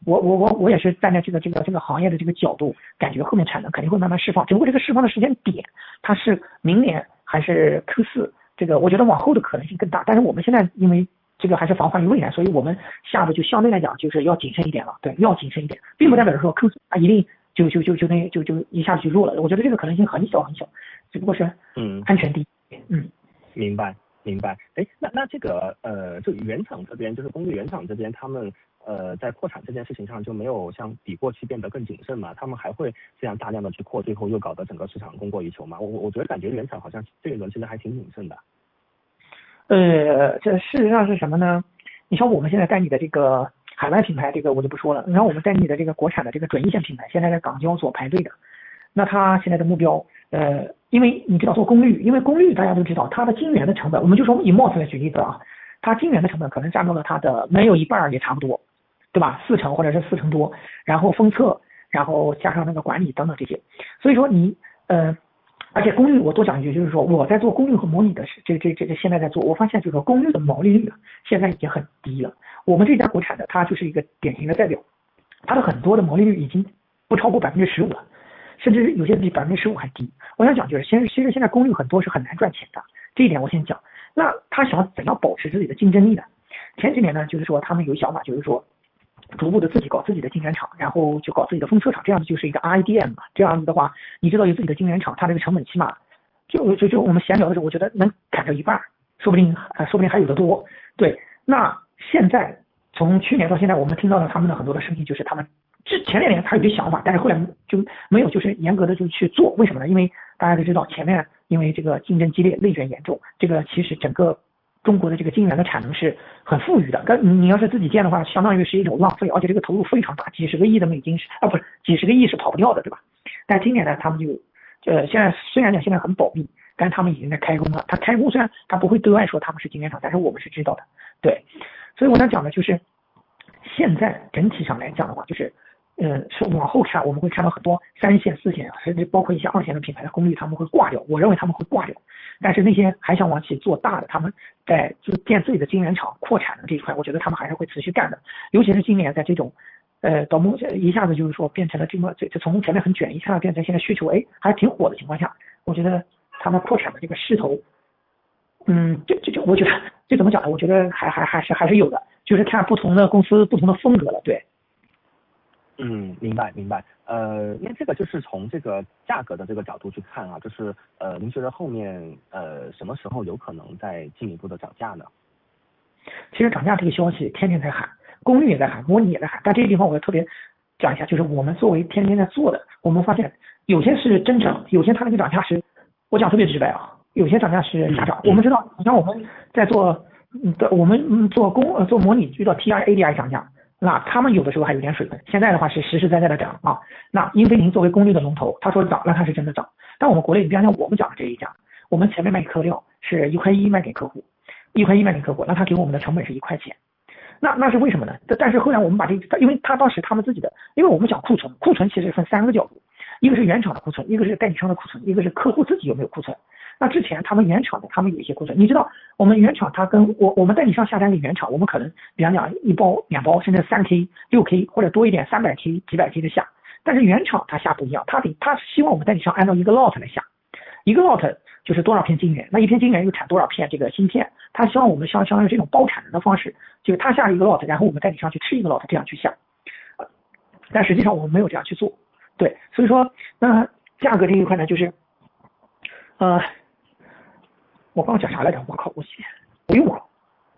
我我我我也是站在这个这个这个行业的这个角度，感觉后面产能肯定会慢慢释放，只不过这个释放的时间点，它是明年还是 Q 四，这个我觉得往后的可能性更大。但是我们现在因为这个还是防患于未然，所以我们下的就相对来讲就是要谨慎一点了，对，要谨慎一点，并不代表说 Q 四它一定就就就就那就就一下子就弱了，我觉得这个可能性很小很小，只不过是嗯安全第一，嗯， 明白。明白，哎，那那这个呃，就原厂这边，就是功率原厂这边，他们呃在扩产这件事情上就没有像比过去变得更谨慎嘛？他们还会这样大量的去扩，最后又搞得整个市场供过于求嘛？我我觉得感觉原厂好像这一轮其实还挺谨慎的。 呃，这事实上是什么呢？你像我们现在代理的这个海外品牌，这个我就不说了。然后我们代理的这个国产的这个准一线品牌，现在在港交所排队的。那他现在的目标，呃，因为你知道做功率，因为功率大家都知道它的晶圆的成本，我们就说以 M O S 来举例子啊，它晶圆的成本可能占到了它的没有一半也差不多，对吧？四成或者是四成多，然后封测，然后加上那个管理等等这些，所以说你呃，而且功率我多讲一句，就是说我在做功率和模拟的是这这这这现在在做，我发现就是说功率的毛利率啊现在已经很低了。我们这家国产的它就是一个典型的代表，它的很多的毛利率已经不超过百分之十五了。甚至有些比百分之十五还低。我想讲就是，现其实现在功率很多是很难赚钱的，这一点我先讲。那他想怎样保持自己的竞争力呢？前几年呢，就是说他们有想法，就是说逐步的自己搞自己的晶圆厂，然后就搞自己的封测厂，这样子就是一个 I D M 嘛。这样子的话，你知道有自己的晶圆厂，它这个成本起码就就就我们闲聊的时候，我觉得能砍掉一半，说不定呃说不定还有的多。对，那现在从去年到现在，我们听到了他们的很多的声音，就是他们。之前两年他有些想法，但是后来就没有就是严格的就去做，为什么呢？因为大家都知道前面因为这个竞争激烈，内卷严重，这个其实整个中国的这个晶圆的产能是很富裕的，但你要是自己建的话，相当于是一种浪费，而且这个投入非常大，几十个亿的美金是啊不是几十个亿是跑不掉的，对吧？但今年呢，他们就呃现在虽然讲现在很保密，但是他们已经在开工了。他开工虽然他不会对外说他们是晶圆厂，但是我们是知道的，对。所以我想讲的就是现在整体上来讲的话，就是。嗯，是往后看，我们会看到很多三线、四线，甚至包括一些二线的品牌的功率，他们会挂掉。我认为他们会挂掉，但是那些还想往起做大的，他们在自建自己的晶圆厂、扩产的这一块，我觉得他们还是会持续干的。尤其是今年在这种，呃，到目前一下子就是说变成了这么，这这从前面很卷，一下子变成现在需求哎还挺火的情况下，我觉得他们扩产的这个势头，嗯，这这这，我觉得这怎么讲呢？我觉得还还还是还是有的，就是看不同的公司不同的风格了，对。 嗯，明白明白。呃，那这个就是从这个价格的这个角度去看啊，就是呃，您觉得后面呃什么时候有可能再进一步的涨价呢？ 其实涨价这个消息天天在喊，功率也在喊，模拟也在喊，但这个地方我要特别讲一下，就是我们作为天天在做的，我们发现有些是真涨，有些它那个涨价是，我讲特别直白啊，有些涨价是假涨。我们知道，你像我们在做，嗯，我们做工呃做模拟遇到 T I A D I 涨价。那他们有的时候还有点水分，现在的话是实实在在的涨啊。那英飞凌作为功率的龙头，他说涨，那他是真的涨。但我们国内，比方像我们讲的这一家，我们前面卖客料是一块一卖给客户，一块一卖给客户，那他给我们的成本是一块钱。那那是为什么呢？但是后来我们把这个，因为他当时他们自己的，因为我们讲库存，库存其实分三个角度，一个是原厂的库存，一个是代理商的库存，一个是客户自己有没有库存。那之前他们原厂的，他们有一些库存，你知道，我们原厂他跟我我们代理商下单给原厂，我们可能比方讲一包、两包，甚至三 K、六 K 或者多一点三百 K、几百 K 的下，但是原厂他下不一样，他得他希望我们代理商按照一个 lot 来下，一个 lot 就是多少片晶圆，那一片晶圆又产多少片这个芯片，他希望我们相相当于这种包产能的方式，就是他下一个 lot，然后我们代理商去吃一个 lot 这样去下，但实际上我们没有这样去做，对，所以说那价格这一块呢，就是呃。我刚刚讲啥来着？我靠，我我又忘了。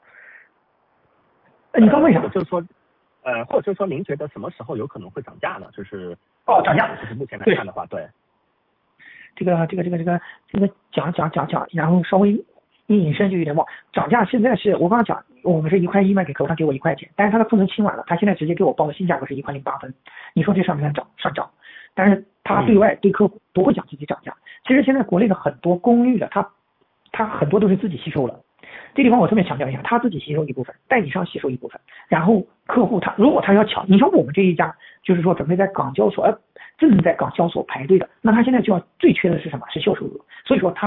呃，你刚问啥？ 就是说，呃，或者就是说，您觉得什么时候有可能会涨价呢？就是哦，涨价。 就是目前来看的话，对。 这个这个这个这个这个讲讲讲讲，然后稍微一引申就有点忘。涨价现在是我刚刚讲，我们是一块一卖给客户，他给我一块钱，但是他的库存清完了，他现在直接给我报的新价格是一块零八分。你说这上面涨上涨？但是他对外对客户不会讲自己涨价。其实现在国内的很多功率的，他。他很多都是自己吸收了，这地方我特别强调一下，他自己吸收一部分，代理商吸收一部分，然后客户他如果他要抢，你像我们这一家就是说准备在港交所，呃，正在港交所排队的，那他现在就要最缺的是什么？是销售额，所以说他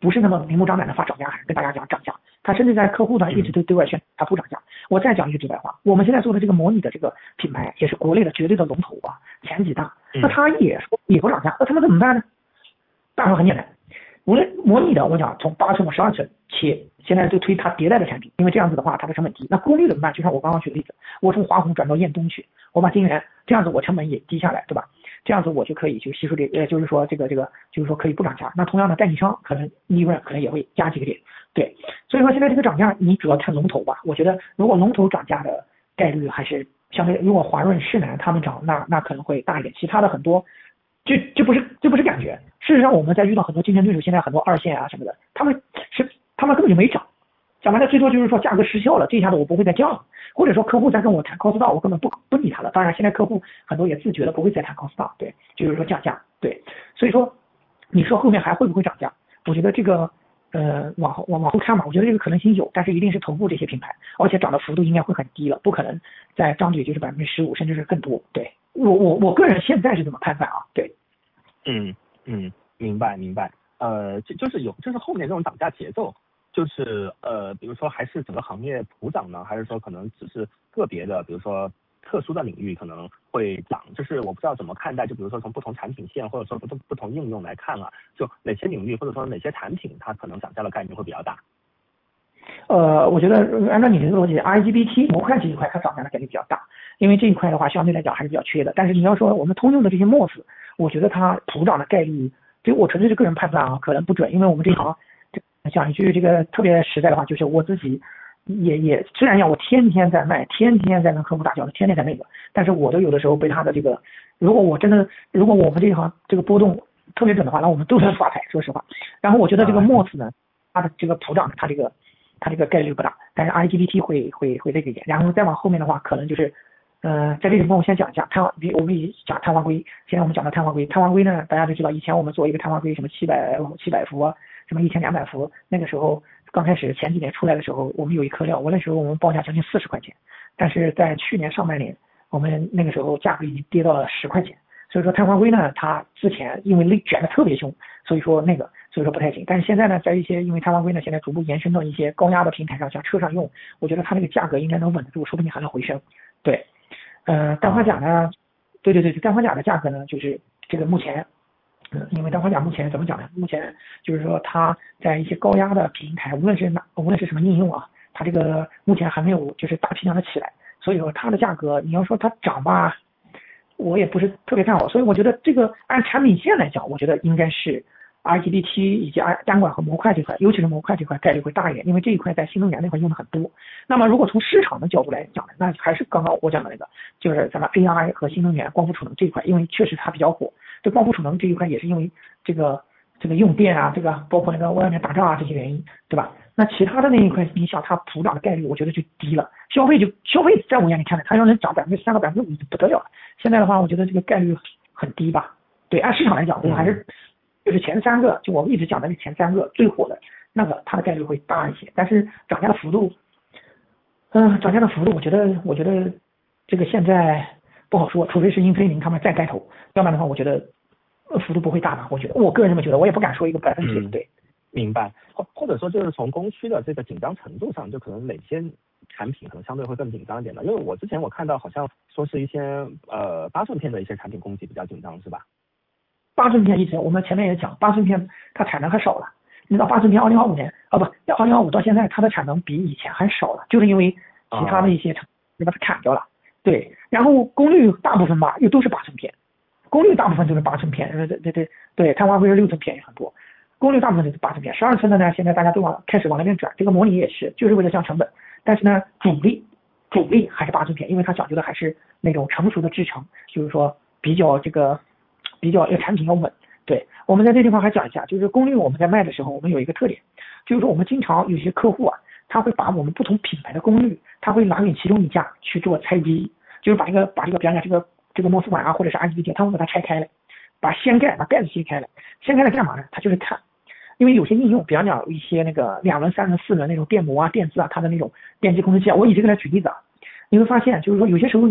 不是那么明目张胆的发涨价，还是跟大家讲涨价，他甚至在客户端一直都对外宣他不涨价。我再讲一句直白话，我们现在做的这个模拟的这个品牌也是国内的绝对的龙头啊，前几大，那他也说也不涨价，那他们怎么办呢？办法很简单，无论模拟的我讲从八寸到十二寸，且现在就推它迭代的产品，因为这样子的话它的成本低。那功率怎么办？就像我刚刚举的例子，我从华虹转到燕东去，我把晶圆，这样子我成本也低下来，对吧？这样子我就可以就吸收这呃，就是说这个这个就是说可以不涨价。那同样的代理商可能利润可能也会加几个点，对。所以说现在这个涨价你主要看龙头吧，我觉得如果龙头涨价的概率还是相对，如果华润、世南他们涨，那那可能会大一点，其他的很多这这不是这不是感觉。事实上我们在遇到很多竞争对手，现在很多二线啊什么的，他们是他们根本就没涨。讲白了，最多就是说价格失效了，这下子我不会再降了，或者说客户在跟我谈 cost down， 我根本不不理他了。当然，现在客户很多也自觉的不会再谈 cost down， 对，就是说降价，对。所以说，你说后面还会不会涨价？我觉得这个呃往后往往后看吧，我觉得这个可能性有，但是一定是头部这些品牌，而且涨的幅度应该会很低了，不可能再张嘴就是百分之十五，甚至是更多。对我我我个人现在是这么判断啊，对。 嗯嗯，明白明白，呃，就就是有就是后面这种涨价节奏。就是呃，比如说还是整个行业普涨呢，还是说可能只是个别的，比如说特殊的领域可能会涨，就是我不知道怎么看待，就比如说从不同产品线或者说不同不同应用来看啊，就哪些领域或者说哪些产品它可能涨价的概率会比较大。 呃，我觉得按照你这个逻辑 ，I G B T 模块这一块它涨价的概率比较大，因为这一块的话相对来讲还是比较缺的。但是你要说我们通用的这些 M O S， 我觉得它普涨的概率，这我纯粹是个人判断啊，可能不准，因为我们这一行。讲一句这个特别实在的话，就是我自己也也虽然讲我天天在卖，天天在跟客户打交道，天天在那个，但是我都有的时候被他的这个，如果我真的如果我们这一行这个波动特别准的话，那我们都能发财，说实话。然后我觉得这个 M O S 呢，它的这个普涨，它这个它这个概率不大，但是 I G B T 会会会这个一点，然后再往后面的话，可能就是呃，在这里帮我先讲一下碳化，比我们以讲碳化硅，现在我们讲的碳化硅，碳化硅呢，大家都知道，以前我们做一个碳化硅什么七百七百伏啊。什么一千两百伏，那个时候刚开始前几年出来的时候，我们有一颗料，我那时候我们报价将近四十块钱，但是在去年上半年，我们那个时候价格已经跌到了十块钱。所以说碳化硅呢，它之前因为卷的特别凶，所以说那个所以说不太行。但是现在呢，在一些因为碳化硅呢，现在逐步延伸到一些高压的平台上，像车上用，我觉得它那个价格应该能稳得住，说不定还能回升。对，呃，氮化钾呢，对对对，氮化钾的价格呢，就是这个目前。嗯，因为氮化钾目前怎么讲呢？目前就是说它在一些高压的平台，无论是哪，无论是什么应用啊，它这个目前还没有就是大批量的起来，所以说它的价格你要说它涨吧，我也不是特别看好。所以我觉得这个按产品线来讲，我觉得应该是 I G B T 以及单管和模块这块，尤其是模块这块概率会大一点，因为这一块在新能源那块用的很多。那么如果从市场的角度来讲呢，那还是刚刚我讲的那个，就是咱们 A I 和新能源、光伏储能这一块，因为确实它比较火。这光伏储能这一块也是因为这个这个用电啊，这个包括那个外面打仗啊这些原因，对吧？那其他的那一块，你想它普涨的概率，我觉得就低了。消费就消费，在我眼里看来，它要能涨百分之三到百分之五就不得了了。现在的话，我觉得这个概率很低吧？对，按市场来讲，我还是就是前三个，就我们一直讲的那前三个最火的那个，它的概率会大一些。但是涨价的幅度，嗯、呃，涨价的幅度，我觉得我觉得这个现在不好说，除非是英飞凌他们再带头，要不然的话，我觉得幅度不会大吧？我觉得，我个人这么觉得，我也不敢说一个百分之嗯， 对。 明白，或或者说就是从供需的这个紧张程度上，就可能哪些产品可能相对会更紧张一点的？因为我之前我看到好像说是一些呃八寸片的一些产品供给比较紧张，是吧？ 八寸片一直我们前面也讲，八寸片它产能还少了。你知道八寸片二零二五年啊不，二零二五到现在它的产能比以前还少了，就是因为其他的一些厂就把它砍掉了。对，然后功率大部分吧又都是八寸片，功率大部分就是八寸片，对对对对，碳化硅是六寸片也很多。功率大部分就是八寸片，十二寸的呢，现在大家都往开始往那边转，这个模拟也是，就是为了降成本。但是呢，主力主力还是八寸片，因为它讲究的还是那种成熟的制程，就是说比较这个比较这个产品要稳。对，我们在这地方还讲一下，就是功率我们在卖的时候，我们有一个特点，就是说我们经常有些客户啊，他会把我们不同品牌的功率，他会拿给其中一家去做拆机，就是把这个把这个比方讲这个这个摩斯管啊，或者是 I G B T， 他会把它拆开来，把掀盖把盖子掀开来，掀开来干嘛呢？他就是看。因为有些应用，比方讲一些那个两轮、三轮、四轮那种电摩啊、电子啊，它的那种电机控制器啊，我以这个来举例子啊，你会发现就是说有些时候有些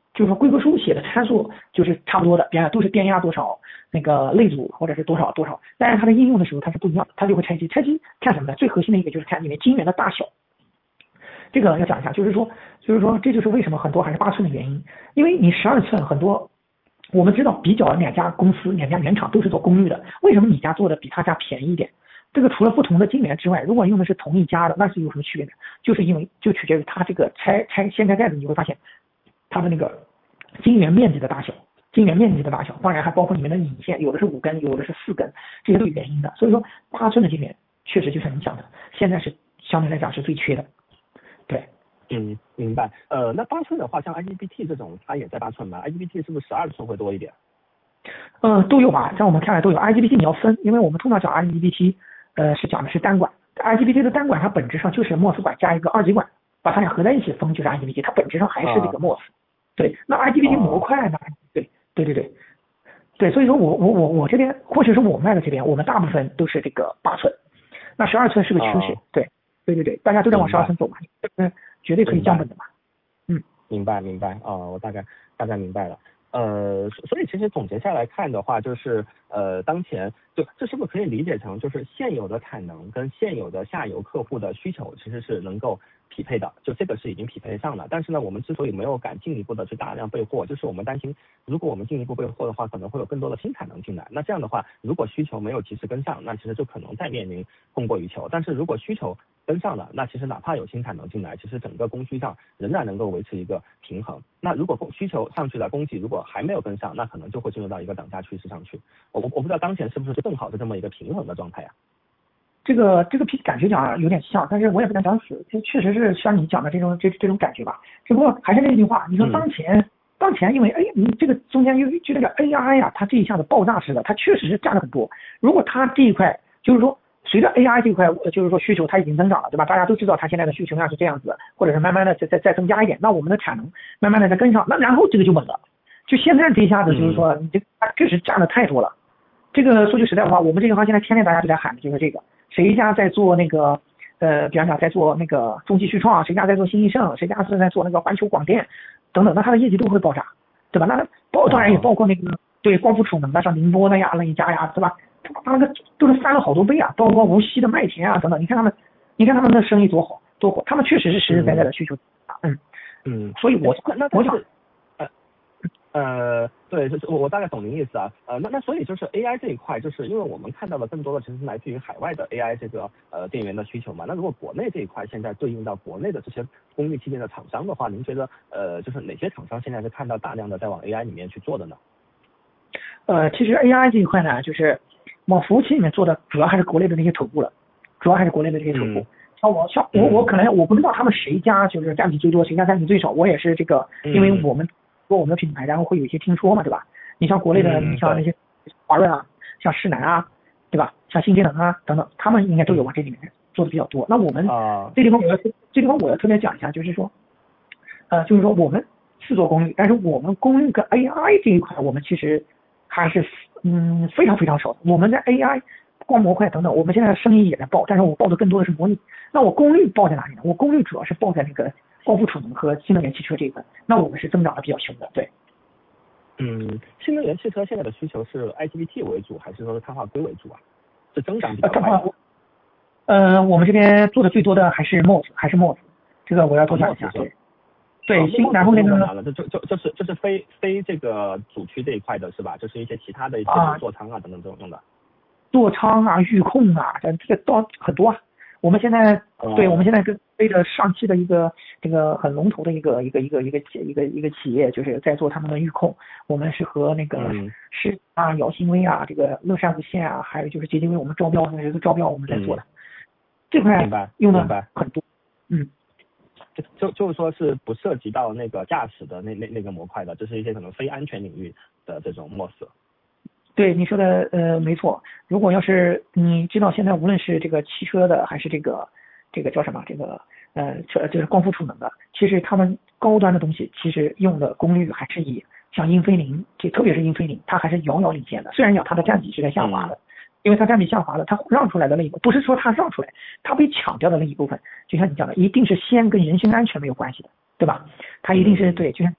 就是说规格书写的参数就是差不多的，别人都是电压多少，那个类组或者是多少多少，但是它的应用的时候它是不一样的，它就会拆机。拆机看什么呢？最核心的一个就是看里面晶圆的大小。这个要讲一下，就是说，就是说，这就是为什么很多还是八寸的原因，因为你十二寸很多，我们知道比较两家公司、两家原厂都是做功率的，为什么你家做的比他家便宜一点？这个除了不同的晶圆之外，如果用的是同一家的，那是有什么区别呢？就是因为就取决于它这个拆拆掀开盖子，你会发现它的那个晶圆面积的大小，晶圆面积的大小，当然还包括里面的引线，有的是五根，有的是四根，这些都有原因的。所以说八寸的晶圆确实就像你讲的，现在是相对来讲是最缺的。对， 嗯，明白。呃，那八寸的话，像 I G B T 这种，它也在八寸吗 ？I G B T 是不是十二寸会多一点？ 呃，都有吧，在我们看来都有。I G B T 你要分，因为我们通常讲 I G B T， 呃，是讲的是单管。I G B T 的单管它本质上就是 M O S 管加一个二极管，把它俩合在一起分就是 I G B T， 它本质上还是这个 M O S。对，那 I G B T 模块呢？对，对对对，对，所以说我我我我这边，或者是我卖的这边，我们大部分都是这个八寸，那十二寸是个趋势。对，对对对，大家都在往十二寸走嘛，嗯，绝对可以降本的嘛。嗯， 明白明白啊、呃，我大概大概明白了。呃，所以其实总结下来看的话，就是呃，当前就这是不是可以理解成，就是现有的产能跟现有的下游客户的需求其实是能够匹配的，就这个是已经匹配上了。但是呢，我们之所以没有敢进一步的去大量备货，就是我们担心，如果我们进一步备货的话，可能会有更多的新产能进来。那这样的话，如果需求没有及时跟上，那其实就可能再面临供过于求。但是如果需求跟上了，那其实哪怕有新产能进来，其实整个供需上仍然能够维持一个平衡。那如果供需求上去了，供给如果还没有跟上，那可能就会进入到一个涨价趋势上去。我我我不知道当前是不是正好是这么一个平衡的状态啊？ 这个这个感觉讲有点像，但是我也不能讲死，这确实是像你讲的这种这这种感觉吧。只不过还是那句话，你说当前、嗯、当前因为哎你这个中间又就那个 A I 呀、啊，它这一下子爆炸式的，它确实是占了很多。如果它这一块就是说随着 A I 这一块就是说需求它已经增长了，对吧？大家都知道它现在的需求量是这样子，或者是慢慢的再再再增加一点，那我们的产能慢慢的再跟上，那然后这个就稳了。就现在这一下子就是说你这它确实占的太多了。这个说句实在话，我们这个行现在天天大家都在喊的就是这个。谁家在做那个呃，比方讲在做那个中继续创，谁家在做新易盛，谁家是在做那个环球广电等等，那它的业绩都会爆炸，对吧？那包当然也包括那个对光伏储能的，像宁波的呀、那一家呀，对吧？它那个都是翻了好多倍啊，包括无锡的麦田啊等等，你看他们，你看他们的生意多好多火，他们确实是实实在在的需求嗯嗯，所以我我想。 呃，对，就是我我大概懂您意思啊，呃，那那所以就是 A I 这一块，就是因为我们看到的更多的其实是来自于海外的 A I 这个呃电源的需求嘛，那如果国内这一块现在对应到国内的这些功率器件的厂商的话，您觉得呃就是哪些厂商现在是看到大量的在往 A I 里面去做的呢？ 呃，其实 A I 这一块呢，就是往服务器里面做的主要还是国内的那些头部了，主要还是国内的这些头部。嗯像我像我我可能我不知道他们谁家就是占比最多，谁家占比最少，我也是这个，因为我们。做我们的品牌，然后会有一些听说嘛，对吧？你像国内的，你像那些华润啊，像世南啊，对吧？像新节能啊等等，他们应该都有往这里面做的比较多。那我们这地方我要这地方我要特别讲一下，就是说，呃，就是说我们是做功率，但是我们功率跟 A I 这一块，我们其实还是嗯非常非常少的。我们在 A I 光模块等等，我们现在的生意也在报，但是我报的更多的是模拟。那我功率报在哪里呢？我功率主要是报在那个光伏储能和新能源汽车这一块，那我们是增长的比较凶的，对。 嗯，新能源汽车现在的需求是 I G B T 为主，还是说是碳化硅为主啊？是增长比较快的。 呃，我们这边做的最多的还是 M O S， 还是 M O S， 这个我要多讲一下。对，对，新、哦、然后那个就就就就是就是非非这个主区这一块的是吧？就是一些其他的一些座舱啊等等这种用的。 座舱啊，预控啊，这这个都很多啊。我们现在、哦、对，我们现在跟背着上汽的一个这个很龙头的一个一个一个一个一个一个企业，就是在做他们的预控。我们是和那个是啊、瑶星微啊，这个乐善无线啊，还有就是捷径为我们招标，这个招标我们在做的。嗯、这块用的很多，嗯。 就就就是说是不涉及到那个驾驶的那那那个模块的，这是一些可能非安全领域的这种 M O S。 对你说的呃没错，如果要是你知道现在无论是这个汽车的还是这个这个叫什么这个呃车就是光伏储能的，其实他们高端的东西其实用的功率还是以像英飞凌，这特别是英飞凌，它还是遥遥领先的。虽然讲它的占比是在下滑的，因为它占比下滑了，它让出来的那一部不是说它让出来，它被抢掉的那一部分，就像你讲的，一定是先跟人身安全没有关系的，对吧？它一定是对，就像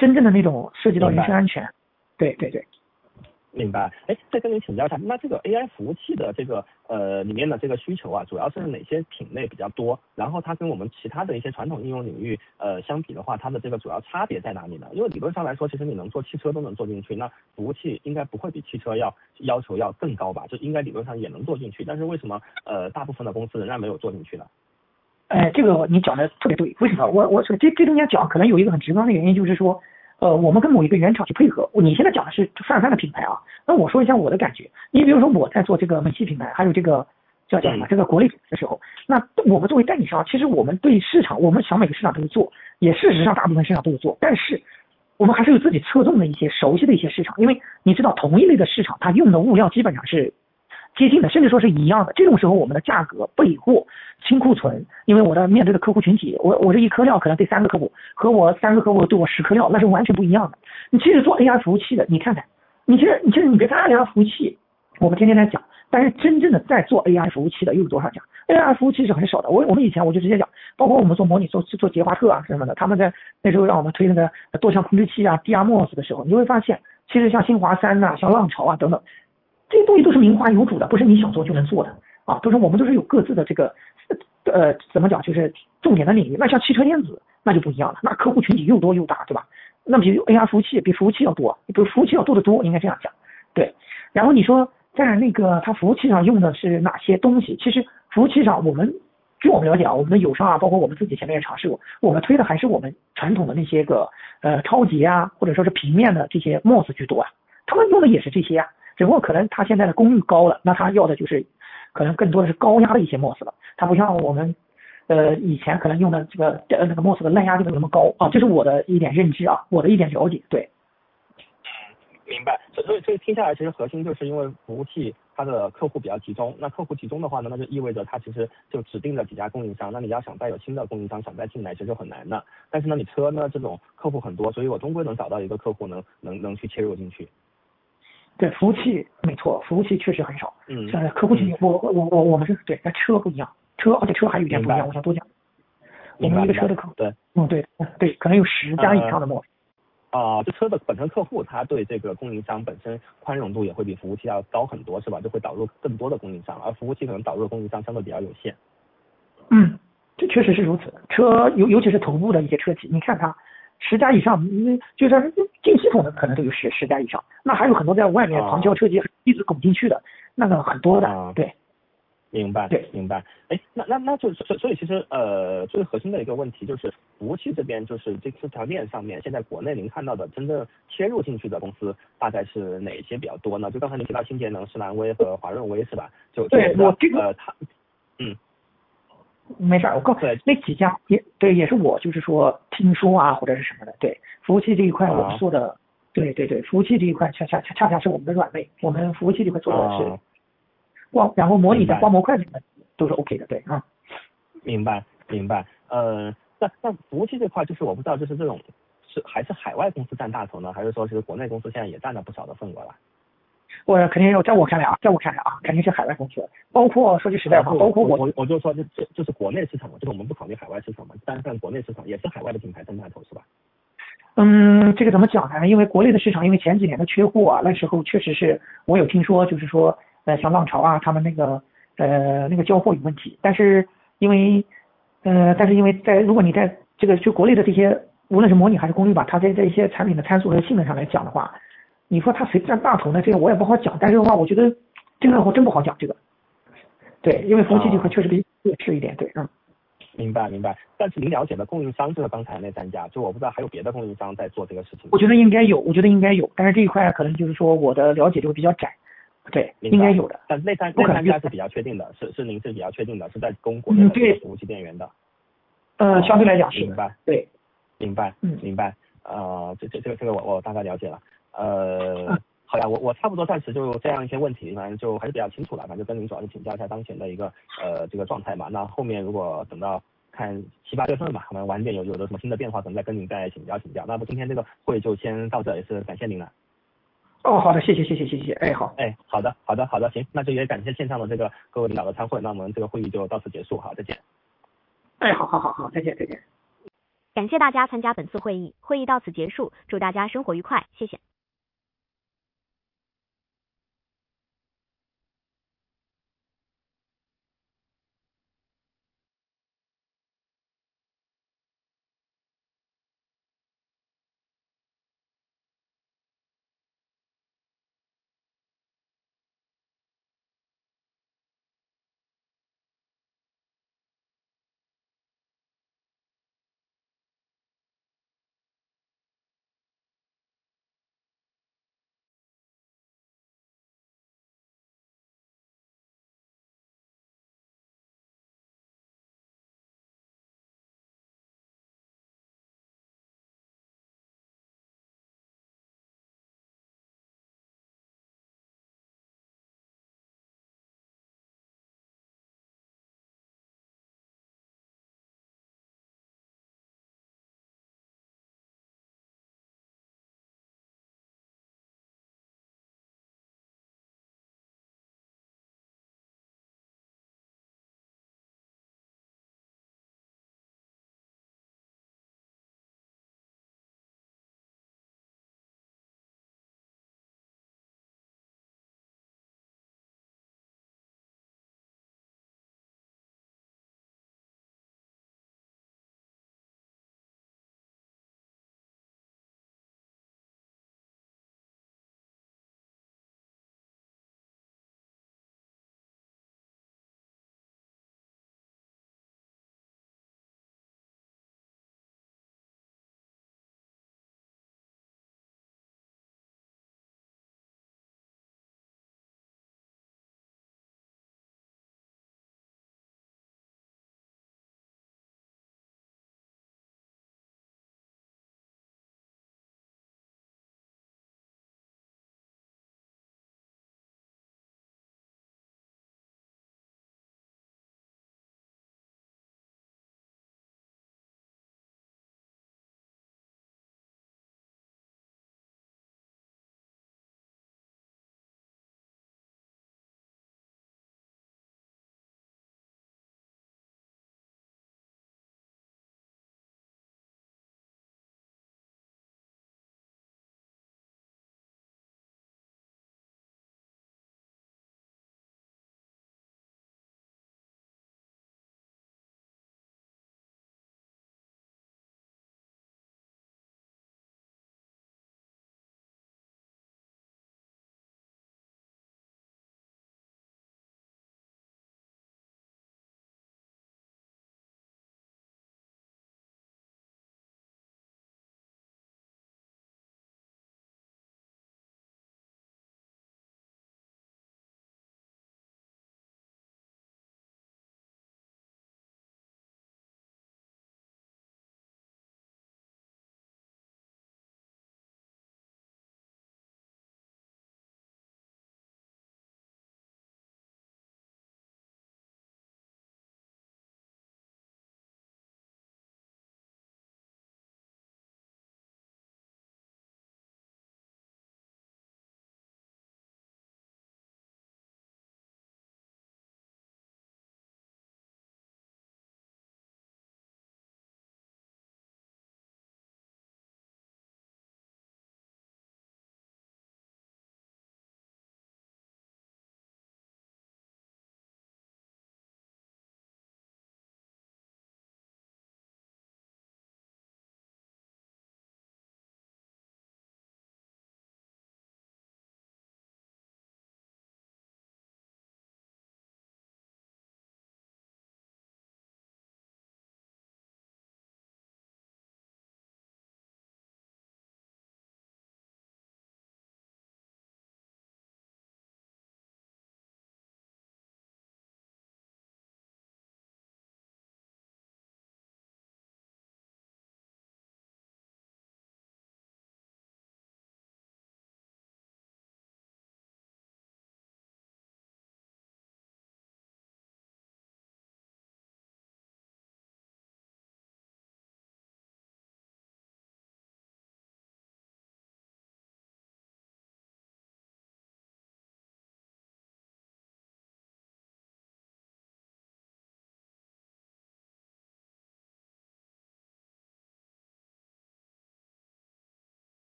真正的那种涉及到人身安全。对对对。 明白。哎，再跟您请教一下，那这个 A I 服务器的这个呃里面的这个需求啊，主要是哪些品类比较多？然后它跟我们其他的一些传统应用领域呃相比的话，它的这个主要差别在哪里呢？因为理论上来说，其实你能做汽车都能做进去，那服务器应该不会比汽车要要求要更高吧？就应该理论上也能做进去，但是为什么呃大部分的公司仍然没有做进去呢？ 哎，这个你讲的特别对。为什么？我我这这中间讲可能有一个很直观的原因，就是说。呃，我们跟某一个原厂去配合。你现在讲的是泛泛的品牌啊，那我说一下我的感觉。你比如说我在做这个美系品牌，还有这个叫叫什么这个国内的时候，那我们作为代理商，其实我们对市场，我们想每个市场都有做，也事实上大部分市场都有做，但是我们还是有自己侧重的一些熟悉的一些市场，因为你知道同一类的市场，它用的物料基本上是接近的，甚至说是一样的。这种时候，我们的价格、备货、清库存，因为我的面对的客户群体，我我这一颗料可能对三个客户，和我三个客户对我十颗料，那是完全不一样的。你其实做 A I 服务器的，你看看，你其实你其实你别看 A I 服务器，我们天天在讲，但是真正的在做 A I 服务器的又有多少家 ？A I 服务器是很少的。我我们以前我就直接讲，包括我们做模拟做做捷华特啊什么的，他们在那时候让我们推那个多项控制器啊 D R M O S 的时候，你会发现，其实像新华三呐、啊、像浪潮啊等等。这些东西都是名花有主的，不是你想做就能做的啊，都是我们都是有各自的这个呃怎么讲，就是重点的领域。那像汽车电子那就不一样了，那客户群体又多又大，对吧？那比 A I 服务器比服务器要多，比服务器要多得多，应该这样讲。对，然后你说在那个它服务器上用的是哪些东西？其实服务器上我们据我们了解啊，我们的友商啊，包括我们自己前面也尝试过，我们推的还是我们传统的那些个呃超级啊，或者说是平面的这些 M O S 居多啊，他们用的也是这些啊。只不过可能它现在的功率高了，那它要的就是可能更多的是高压的一些 M O S 了，它不像我们呃以前可能用的这个呃那个 M O S 的烂压就没有那么高啊，这是我的一点认知啊，我的一点了解。对， 明白。所以所以听下来，其实核心就是因为服务器它的客户比较集中，那客户集中的话呢，那就意味着它其实就指定了几家供应商，那你要想再有新的供应商想再进来，其实就很难的。但是呢，你车呢这种客户很多，所以我终归能找到一个客户能能能去切入进去。 对，服务器没错，服务器确实很少。 嗯， 像客户群体，我我我我们是对，但车不一样，车而且车还有一点不一样，我想多讲。我们一个车的客户， 对， 嗯对对，可能有十家以上的 M O S。 啊、呃，这车的本身客户他对这个供应商本身宽容度也会比服务器要高很多，是吧？就会导入更多的供应商，而服务器可能导入的供应商相对比较有限。 嗯，这确实是如此。车尤尤其是头部的一些车企，你看它。十家以上，嗯，就是进系统的可能都有十十家以上，那还有很多在外面旁敲侧击一直拱进去的，那个很多的， 啊、 对， 明白， 对， 明白。哎，那那那就所所以其实呃最核心的一个问题就是服务器这边就是这这条链上面，现在国内您看到的真正切入进去的公司大概是哪些比较多呢？就刚才您提到新节能、士兰微和华润微是吧？就对我这个呃它嗯。 没事儿，我告诉你，那几家也对，也是我就是说听说啊或者是什么的，对，服务器这一块我们做的，啊、对对对，服务器这一块恰恰恰恰恰是我们的软肋，我们服务器这块做的是光，啊、然后模拟的光模块什么都是 OK 的，对啊。 明白明白，呃，那那服务器这块就是我不知道，就是这种是还是海外公司占大头呢，还是说其实国内公司现在也占了不少的份额了？ 我肯定有，在我看来啊，在我看来啊，肯定是海外公司，包括说句实在话，包括我我我就说就就就是国内市场嘛，就是我们不考虑海外市场嘛，单看国内市场也是海外的品牌占大头是吧？ 嗯，这个怎么讲呢？因为国内的市场，因为前几年的缺货啊，那时候确实是我有听说，就是说呃像浪潮啊，他们那个呃那个交货有问题，但是因为呃但是因为在如果你在这个就国内的这些无论是模拟还是功率吧，它在这些产品的参数和性能上来讲的话。你说他谁占大头呢？这个我也不好讲，但是的话，我觉得这个我真不好讲这个。对，因为服务器这块确实比劣势一点，对，嗯。 明白明白，但是您了解的供应商就是刚才那三家，就我不知道还有别的供应商在做这个事情。 我觉得应该有，我觉得应该有，但是这一块可能就是说我的了解就会比较窄。对，应该有的。 但那三那三家是比较确定的，是是您是比较确定的，是在供国内的服务器电源的。 嗯、呃，相对来讲是。 明白。 对。 明白。嗯，明白。呃，这这这个这个我我大概了解了。呃，好呀，我我差不多暂时就这样一些问题，反正就还是比较清楚了，反正就跟您主要是请教一下当前的一个呃这个状态嘛。那后面如果等到看七八月份吧，我们晚点有有的什么新的变化，可能再跟您再请教请教。那么今天这个会就先到这，也是感谢您了。 哦，好的，谢谢谢谢谢谢，哎好， 哎好的好的好的，行，那就也感谢线上的这个各位领导的参会，那我们这个会议就到此结束，好，再见。 哎好好好好，再见再见。 感谢大家参加本次会议，会议到此结束，祝大家生活愉快，谢谢。